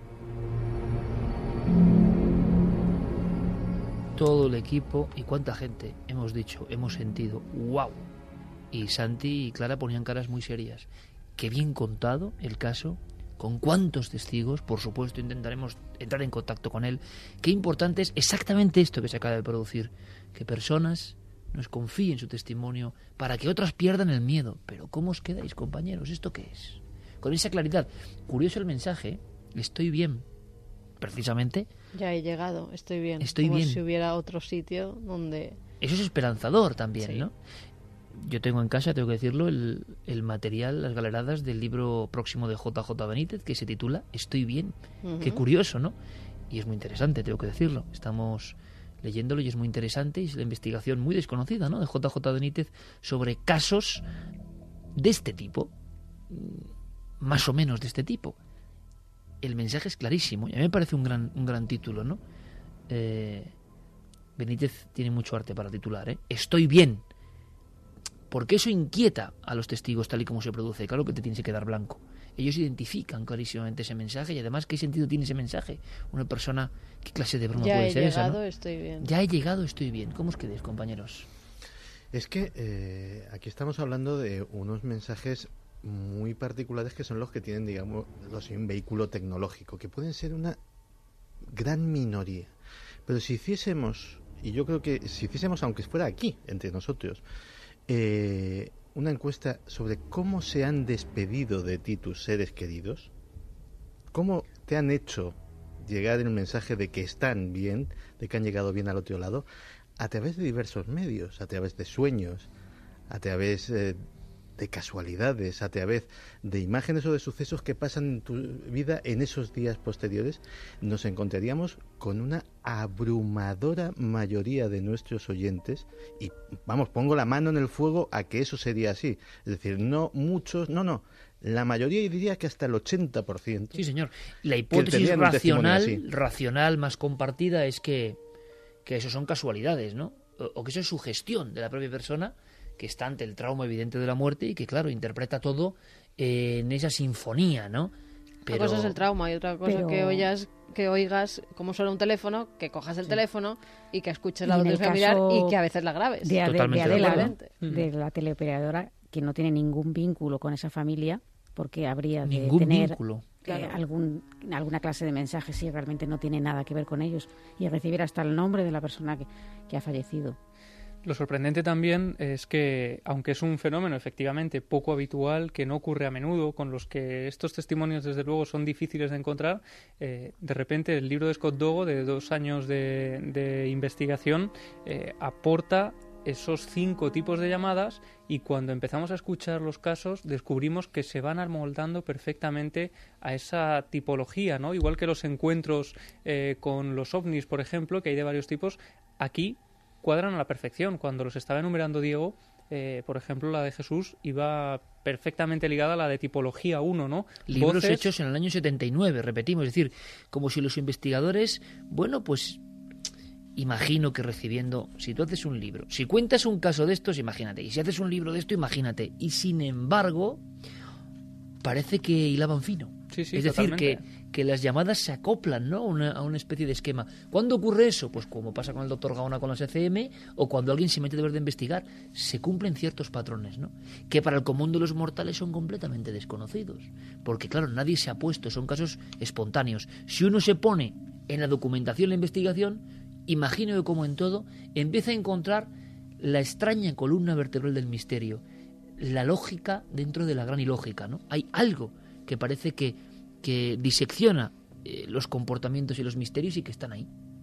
Todo el equipo y cuánta gente hemos dicho, hemos sentido, wow. Y Santi y Clara ponían caras muy serias. Qué bien contado el caso, con cuántos testigos, por supuesto intentaremos entrar en contacto con él. Qué importante es exactamente esto que se acaba de producir, que personas nos confíen su testimonio para que otras pierdan el miedo. Pero ¿cómo os quedáis, compañeros? ¿Esto qué es? Con esa claridad. Curioso el mensaje, estoy bien. Precisamente. Ya he llegado, estoy bien. Estoy como bien. si hubiera otro sitio donde... Eso es esperanzador también, sí. ¿no? Yo tengo en casa, tengo que decirlo, el material, las galeradas del libro próximo de JJ Benítez, que se titula Estoy bien. Qué curioso, ¿no? Y es muy interesante, tengo que decirlo. Estamos leyéndolo y es muy interesante, y es la investigación muy desconocida, ¿no?, de JJ Benítez sobre casos de este tipo, más o menos de este tipo. El mensaje es clarísimo y a mí me parece un gran título, ¿no? Benítez tiene mucho arte para titular, ¿eh? Estoy bien. Porque eso inquieta a los testigos tal y como se produce. Claro que te tienes que quedar blanco. Ellos identifican clarísimamente ese mensaje y además ¿qué sentido tiene ese mensaje? Una persona, ¿qué clase de broma puede ser esa, ¿no? Ya he llegado, estoy bien. Ya he llegado, estoy bien. ¿Cómo os quedáis, compañeros? Es que aquí estamos hablando de unos mensajes muy particulares que son los que tienen, digamos, un vehículo tecnológico, que pueden ser una gran minoría. Pero si hiciésemos, y yo creo que si hiciésemos, aunque fuera aquí, entre nosotros, una encuesta sobre cómo se han despedido de ti tus seres queridos, cómo te han hecho llegar el mensaje de que están bien, de que han llegado bien al otro lado, a través de diversos medios, a través de sueños, a través de casualidades, a través de imágenes o de sucesos que pasan en tu vida en esos días posteriores, nos encontraríamos con una abrumadora mayoría de nuestros oyentes, y vamos, pongo la mano en el fuego a que eso sería así. Es decir, no muchos, no, la mayoría, y diría que hasta el 80%. Sí, señor. La hipótesis racional más compartida es que eso son casualidades, ¿no? O que eso es sugestión de la propia persona, que está ante el trauma evidente de la muerte y que, claro, interpreta todo en esa sinfonía, ¿no? Pero... Una cosa es el trauma y otra cosa que oigas cómo suena un teléfono, que cojas el teléfono y que escuches la voz de familiar y que a veces la grabes. De Adela, de la teleoperadora, que no tiene ningún vínculo con esa familia, porque habría de tener alguna clase de mensaje si realmente no tiene nada que ver con ellos, y recibir hasta el nombre de la persona que ha fallecido. Lo sorprendente también es que, aunque es un fenómeno efectivamente poco habitual, que no ocurre a menudo, con los que estos testimonios desde luego son difíciles de encontrar, de repente el libro de Scott Dogo, de 2 años de investigación, aporta esos 5 tipos de llamadas, y cuando empezamos a escuchar los casos descubrimos que se van amoldando perfectamente a esa tipología, ¿no? Igual que los encuentros con los ovnis, por ejemplo, que hay de varios tipos, aquí cuadran a la perfección. Cuando los estaba enumerando Diego, por ejemplo, la de Jesús iba perfectamente ligada a la de tipología 1, ¿no? Libros hechos en el año 79, repetimos, es decir, como si los investigadores, bueno, pues imagino que recibiendo, si tú haces un libro, si cuentas un caso de estos, imagínate, y si haces un libro de esto, imagínate, y sin embargo parece que hilaban fino. Sí, es decir, que las llamadas se acoplan, ¿no?, a una especie de esquema. ¿Cuándo ocurre eso? Pues como pasa con el doctor Gaona con las ECM, o cuando alguien se mete de verdad a investigar, se cumplen ciertos patrones, ¿no?, que para el común de los mortales son completamente desconocidos. Porque, claro, nadie se ha puesto, son casos espontáneos. Si uno se pone en la documentación, la investigación, imagino que, como en todo, empieza a encontrar la extraña columna vertebral del misterio, la lógica dentro de la gran ilógica, ¿no? Hay algo que parece que disecciona los comportamientos y los misterios y que están ahí.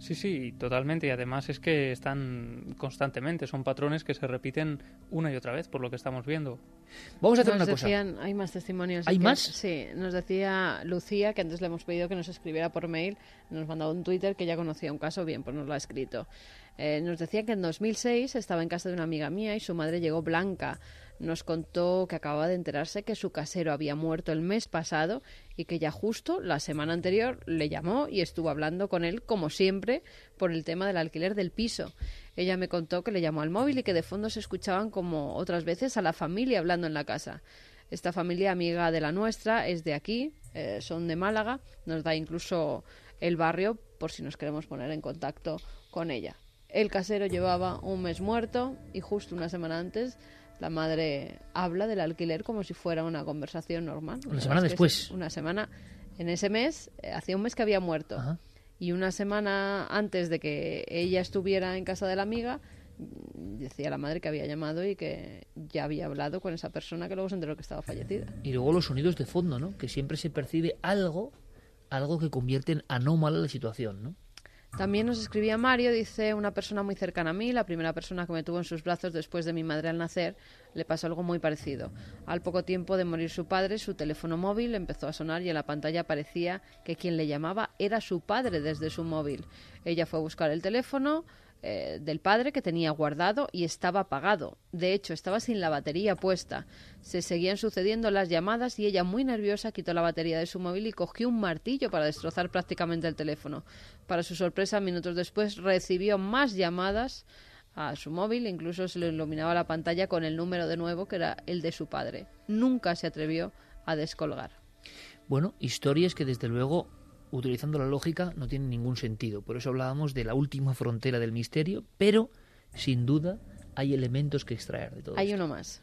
Sí, totalmente. Y además es que están constantemente, son patrones que se repiten una y otra vez, por lo que estamos viendo. Vamos a hacer Nos una cosa. Hay más testimonios. ¿Hay más? Sí, nos decía Lucía, que antes le hemos pedido que nos escribiera por mail, nos mandaba un Twitter que ya conocía un caso, bien, pues nos lo ha escrito. Nos decía que en 2006 estaba en casa de una amiga mía y su madre llegó blanca. Nos contó que acababa de enterarse que su casero había muerto el mes pasado y que ya justo la semana anterior le llamó y estuvo hablando con él, como siempre, por el tema del alquiler del piso. Ella me contó que le llamó al móvil y que de fondo se escuchaban, como otras veces, a la familia hablando en la casa. Esta familia, amiga de la nuestra, es de aquí, son de Málaga, nos da incluso el barrio por si nos queremos poner en contacto con ella. El casero llevaba un mes muerto y justo una semana antes la madre habla del alquiler como si fuera una conversación normal. Una semana después. Sí, una semana. En ese mes, hacía un mes que había muerto. Ajá. Y una semana antes de que ella estuviera en casa de la amiga, decía la madre que había llamado y que ya había hablado con esa persona, que luego se enteró que estaba fallecida. Y luego los sonidos de fondo, ¿no? Que siempre se percibe algo que convierte en anómala la situación, ¿no? También nos escribía Mario, dice: una persona muy cercana a mí, la primera persona que me tuvo en sus brazos después de mi madre al nacer, le pasó algo muy parecido. Al poco tiempo de morir su padre, su teléfono móvil empezó a sonar y en la pantalla parecía que quien le llamaba era su padre desde su móvil. Ella fue a buscar el teléfono del padre, que tenía guardado, y estaba apagado. De hecho, estaba sin la batería puesta. Se seguían sucediendo las llamadas y ella, muy nerviosa, quitó la batería de su móvil y cogió un martillo para destrozar prácticamente el teléfono. Para su sorpresa, minutos después recibió más llamadas a su móvil, incluso se le iluminaba la pantalla con el número de nuevo, que era el de su padre. Nunca se atrevió a descolgar. Bueno, historias que desde luego, utilizando la lógica, no tienen ningún sentido. Por eso hablábamos de la última frontera del misterio, pero sin duda hay elementos que extraer de todo Hay esto. uno más.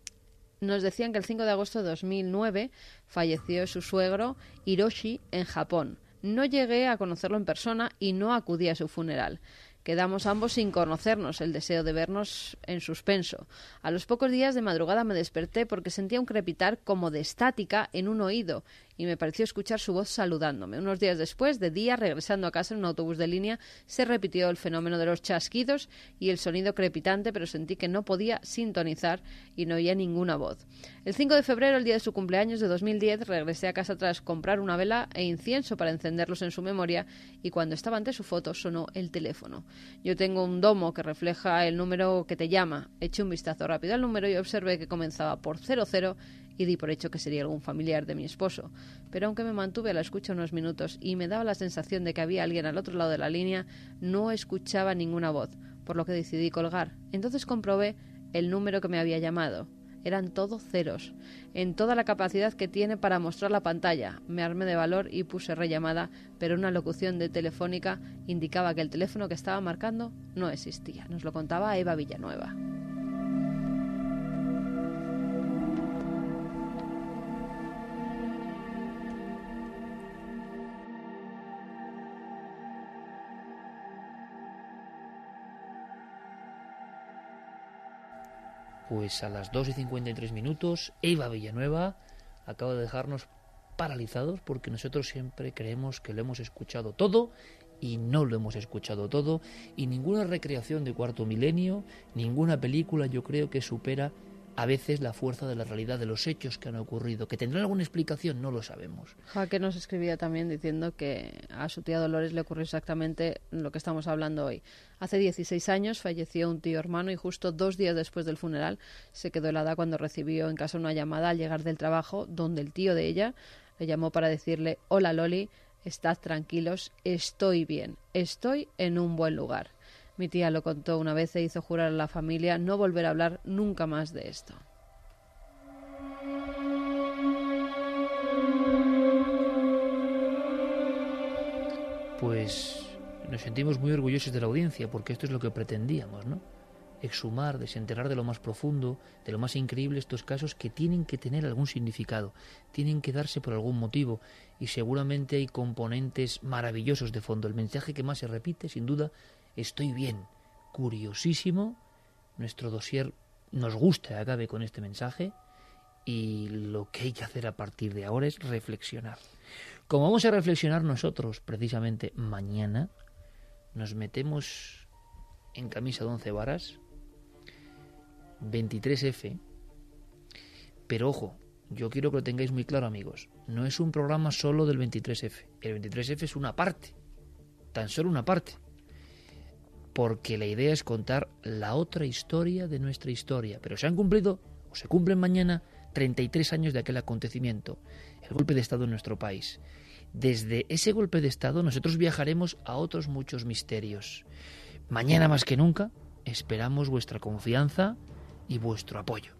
Nos decían que el 5 de agosto de 2009 falleció su suegro Hiroshi en Japón. No llegué a conocerlo en persona y no acudí a su funeral. Quedamos ambos sin conocernos, el deseo de vernos en suspenso. A los pocos días de madrugada me desperté porque sentía un crepitar como de estática en un oído y me pareció escuchar su voz saludándome. Unos días después, de día, regresando a casa en un autobús de línea, se repitió el fenómeno de los chasquidos y el sonido crepitante, pero sentí que no podía sintonizar y no oía ninguna voz. El 5 de febrero, el día de su cumpleaños de 2010, regresé a casa tras comprar una vela e incienso para encenderlos en su memoria y cuando estaba ante su foto sonó el teléfono. Yo tengo un domo que refleja el número que te llama. Eché un vistazo rápido al número y observé que comenzaba por 00 y di por hecho que sería algún familiar de mi esposo. Pero aunque me mantuve a la escucha unos minutos y me daba la sensación de que había alguien al otro lado de la línea, no escuchaba ninguna voz, por lo que decidí colgar. Entonces comprobé el número que me había llamado. Eran todo ceros, en toda la capacidad que tiene para mostrar la pantalla. Me armé de valor y puse rellamada, pero una locución de Telefónica indicaba que el teléfono que estaba marcando no existía. Nos lo contaba Eva Villanueva. Pues a las 2:53, Eva Villanueva acaba de dejarnos paralizados porque nosotros siempre creemos que lo hemos escuchado todo y no lo hemos escuchado todo, y ninguna recreación de Cuarto Milenio, ninguna película yo creo que supera a veces la fuerza de la realidad de los hechos que han ocurrido. ¿Que tendrán alguna explicación? No lo sabemos. Jaque nos escribía también diciendo que a su tía Dolores le ocurrió exactamente lo que estamos hablando hoy. Hace 16 años falleció un tío hermano y justo 2 días después del funeral se quedó helada cuando recibió en casa una llamada al llegar del trabajo, donde el tío de ella le llamó para decirle: hola Loli, estad tranquilos, estoy bien, estoy en un buen lugar. Mi tía lo contó una vez e hizo jurar a la familia no volver a hablar nunca más de esto. Pues nos sentimos muy orgullosos de la audiencia, porque esto es lo que pretendíamos, ¿no? Exhumar, desenterrar de lo más profundo, de lo más increíble estos casos que tienen que tener algún significado, tienen que darse por algún motivo, y seguramente hay componentes maravillosos de fondo. El mensaje que más se repite, sin duda: estoy bien. Curiosísimo. Nuestro dossier nos gusta que acabe con este mensaje, y lo que hay que hacer a partir de ahora es reflexionar. Como vamos a reflexionar nosotros precisamente mañana, nos metemos en camisa de 11 varas, 23F, pero ojo, yo quiero que lo tengáis muy claro, amigos, no es un programa solo del 23F, el 23F es una parte, tan solo una parte, porque la idea es contar la otra historia de nuestra historia, pero se han cumplido, o se cumplen mañana, 33 años de aquel acontecimiento, el golpe de Estado en nuestro país. Desde ese golpe de Estado nosotros viajaremos a otros muchos misterios. Mañana más que nunca esperamos vuestra confianza y vuestro apoyo.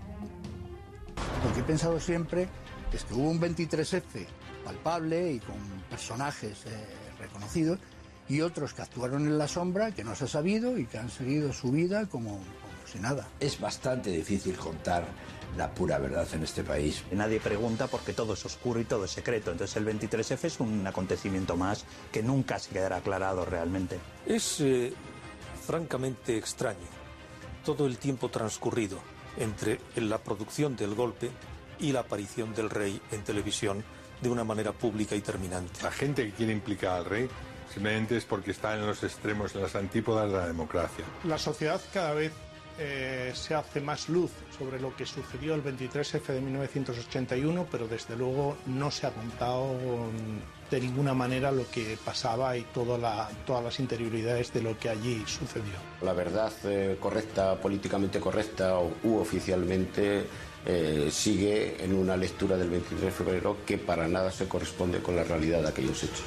Lo que he pensado siempre es que hubo un 23F palpable y con personajes reconocidos y otros que actuaron en la sombra, que no se ha sabido y que han seguido su vida como si nada. Es bastante difícil contar la pura verdad en este país. Nadie pregunta porque todo es oscuro y todo es secreto. Entonces el 23F es un acontecimiento más que nunca se quedará aclarado realmente. Es francamente extraño todo el tiempo transcurrido entre la producción del golpe y la aparición del rey en televisión de una manera pública y terminante. La gente que quiere implicar al rey simplemente es porque está en los extremos, en las antípodas de la democracia. La sociedad cada vez se hace más luz sobre lo que sucedió el 23F de 1981, pero desde luego no se ha contado de ninguna manera lo que pasaba y todas las interioridades de lo que allí sucedió. La verdad correcta, políticamente correcta u oficialmente sigue en una lectura del 23 de febrero que para nada se corresponde con la realidad de aquellos hechos.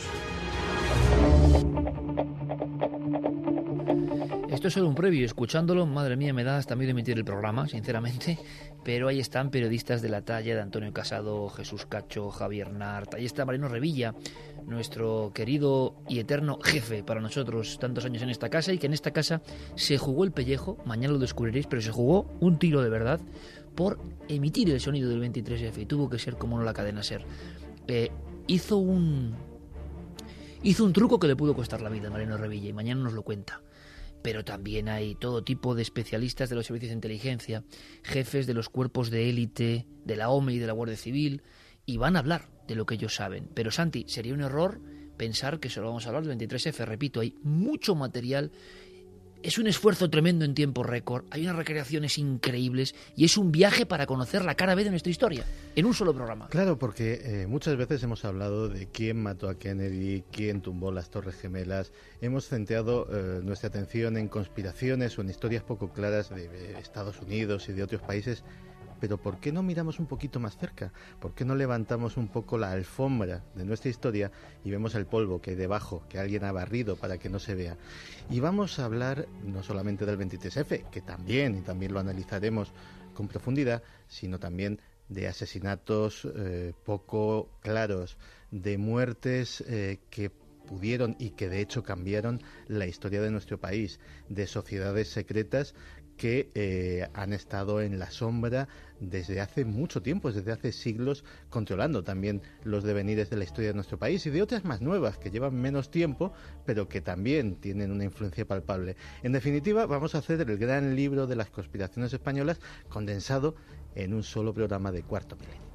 Esto es solo un previo, escuchándolo, madre mía, me da hasta miedo emitir el programa, sinceramente, pero ahí están periodistas de la talla de Antonio Casado, Jesús Cacho, Javier Nart, ahí está Mariano Revilla, nuestro querido y eterno jefe para nosotros, tantos años en esta casa, y que en esta casa se jugó el pellejo, mañana lo descubriréis, pero se jugó un tiro de verdad por emitir el sonido del 23F, y tuvo que ser como no la cadena SER. Hizo un truco que le pudo costar la vida a Mariano Revilla, y mañana nos lo cuenta. Pero también hay todo tipo de especialistas de los servicios de inteligencia, jefes de los cuerpos de élite, de la OME y de la Guardia Civil, y van a hablar de lo que ellos saben. Pero, Santi, sería un error pensar que solo vamos a hablar del 23F. Repito, hay mucho material, es un esfuerzo tremendo en tiempo récord, hay unas recreaciones increíbles y es un viaje para conocer la cara B de nuestra historia, en un solo programa. Claro, porque muchas veces hemos hablado de quién mató a Kennedy, quién tumbó las Torres Gemelas, hemos centrado nuestra atención en conspiraciones o en historias poco claras de Estados Unidos y de otros países. Pero ¿por qué no miramos un poquito más cerca? ¿Por qué no levantamos un poco la alfombra de nuestra historia y vemos el polvo que hay debajo, que alguien ha barrido para que no se vea? Y vamos a hablar no solamente del 23F, que también, y también lo analizaremos con profundidad, sino también de asesinatos poco claros, de muertes que pudieron y que de hecho cambiaron la historia de nuestro país, de sociedades secretas que han estado en la sombra desde hace mucho tiempo, desde hace siglos, controlando también los devenires de la historia de nuestro país y de otras más nuevas que llevan menos tiempo, pero que también tienen una influencia palpable. En definitiva, vamos a hacer el gran libro de las conspiraciones españolas condensado en un solo programa de Cuarto Milenio.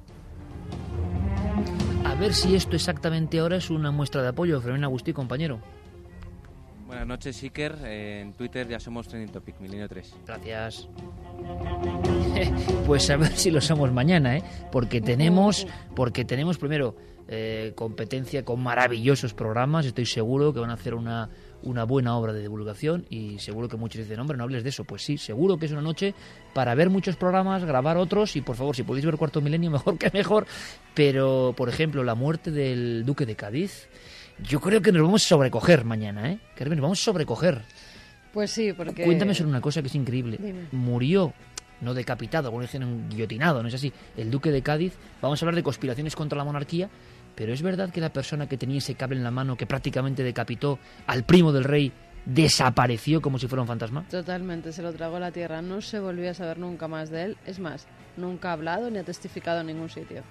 A ver si esto exactamente ahora es una muestra de apoyo. Fermín Agustí, compañero. Buenas noches, Iker. En Twitter ya somos Trending Topic, Milenio 3. Gracias. Pues a ver si lo somos mañana, porque tenemos primero competencia con maravillosos programas. Estoy seguro que van a hacer una buena obra de divulgación y seguro que muchos dicen, hombre, no hables de eso. Pues sí, seguro que es una noche para ver muchos programas, grabar otros y por favor, si podéis ver Cuarto Milenio, mejor que mejor. Pero, por ejemplo, la muerte del duque de Cádiz, yo creo que nos vamos a sobrecoger mañana, que nos vamos a sobrecoger. Pues sí, porque... Cuéntame sobre una cosa que es increíble. Dime. Murió, no decapitado, algunos dicen guillotinado, no es así, el duque de Cádiz. Vamos a hablar de conspiraciones contra la monarquía, pero es verdad que la persona que tenía ese cable en la mano que prácticamente decapitó al primo del rey desapareció como si fuera un fantasma. Totalmente, se lo tragó la tierra, no se volvió a saber nunca más de él. Es más, nunca ha hablado ni ha testificado en ningún sitio.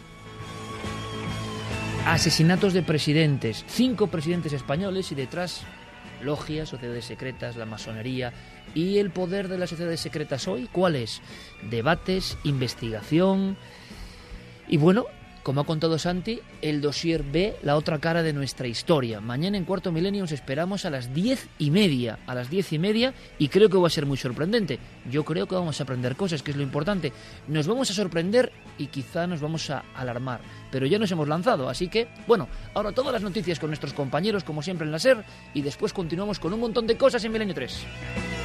Asesinatos de presidentes, 5 presidentes españoles y detrás logias, sociedades secretas, la masonería. ¿Y el poder de las sociedades secretas hoy cuál es? Debates, investigación y bueno, como ha contado Santi, el dossier B, la otra cara de nuestra historia. Mañana en Cuarto Milenio os esperamos a las 10:30. Y creo que va a ser muy sorprendente. Yo creo que vamos a aprender cosas, que es lo importante. Nos vamos a sorprender y quizá nos vamos a alarmar. Pero ya nos hemos lanzado, así que, bueno, ahora todas las noticias con nuestros compañeros, como siempre en la SER, y después continuamos con un montón de cosas en Milenio 3.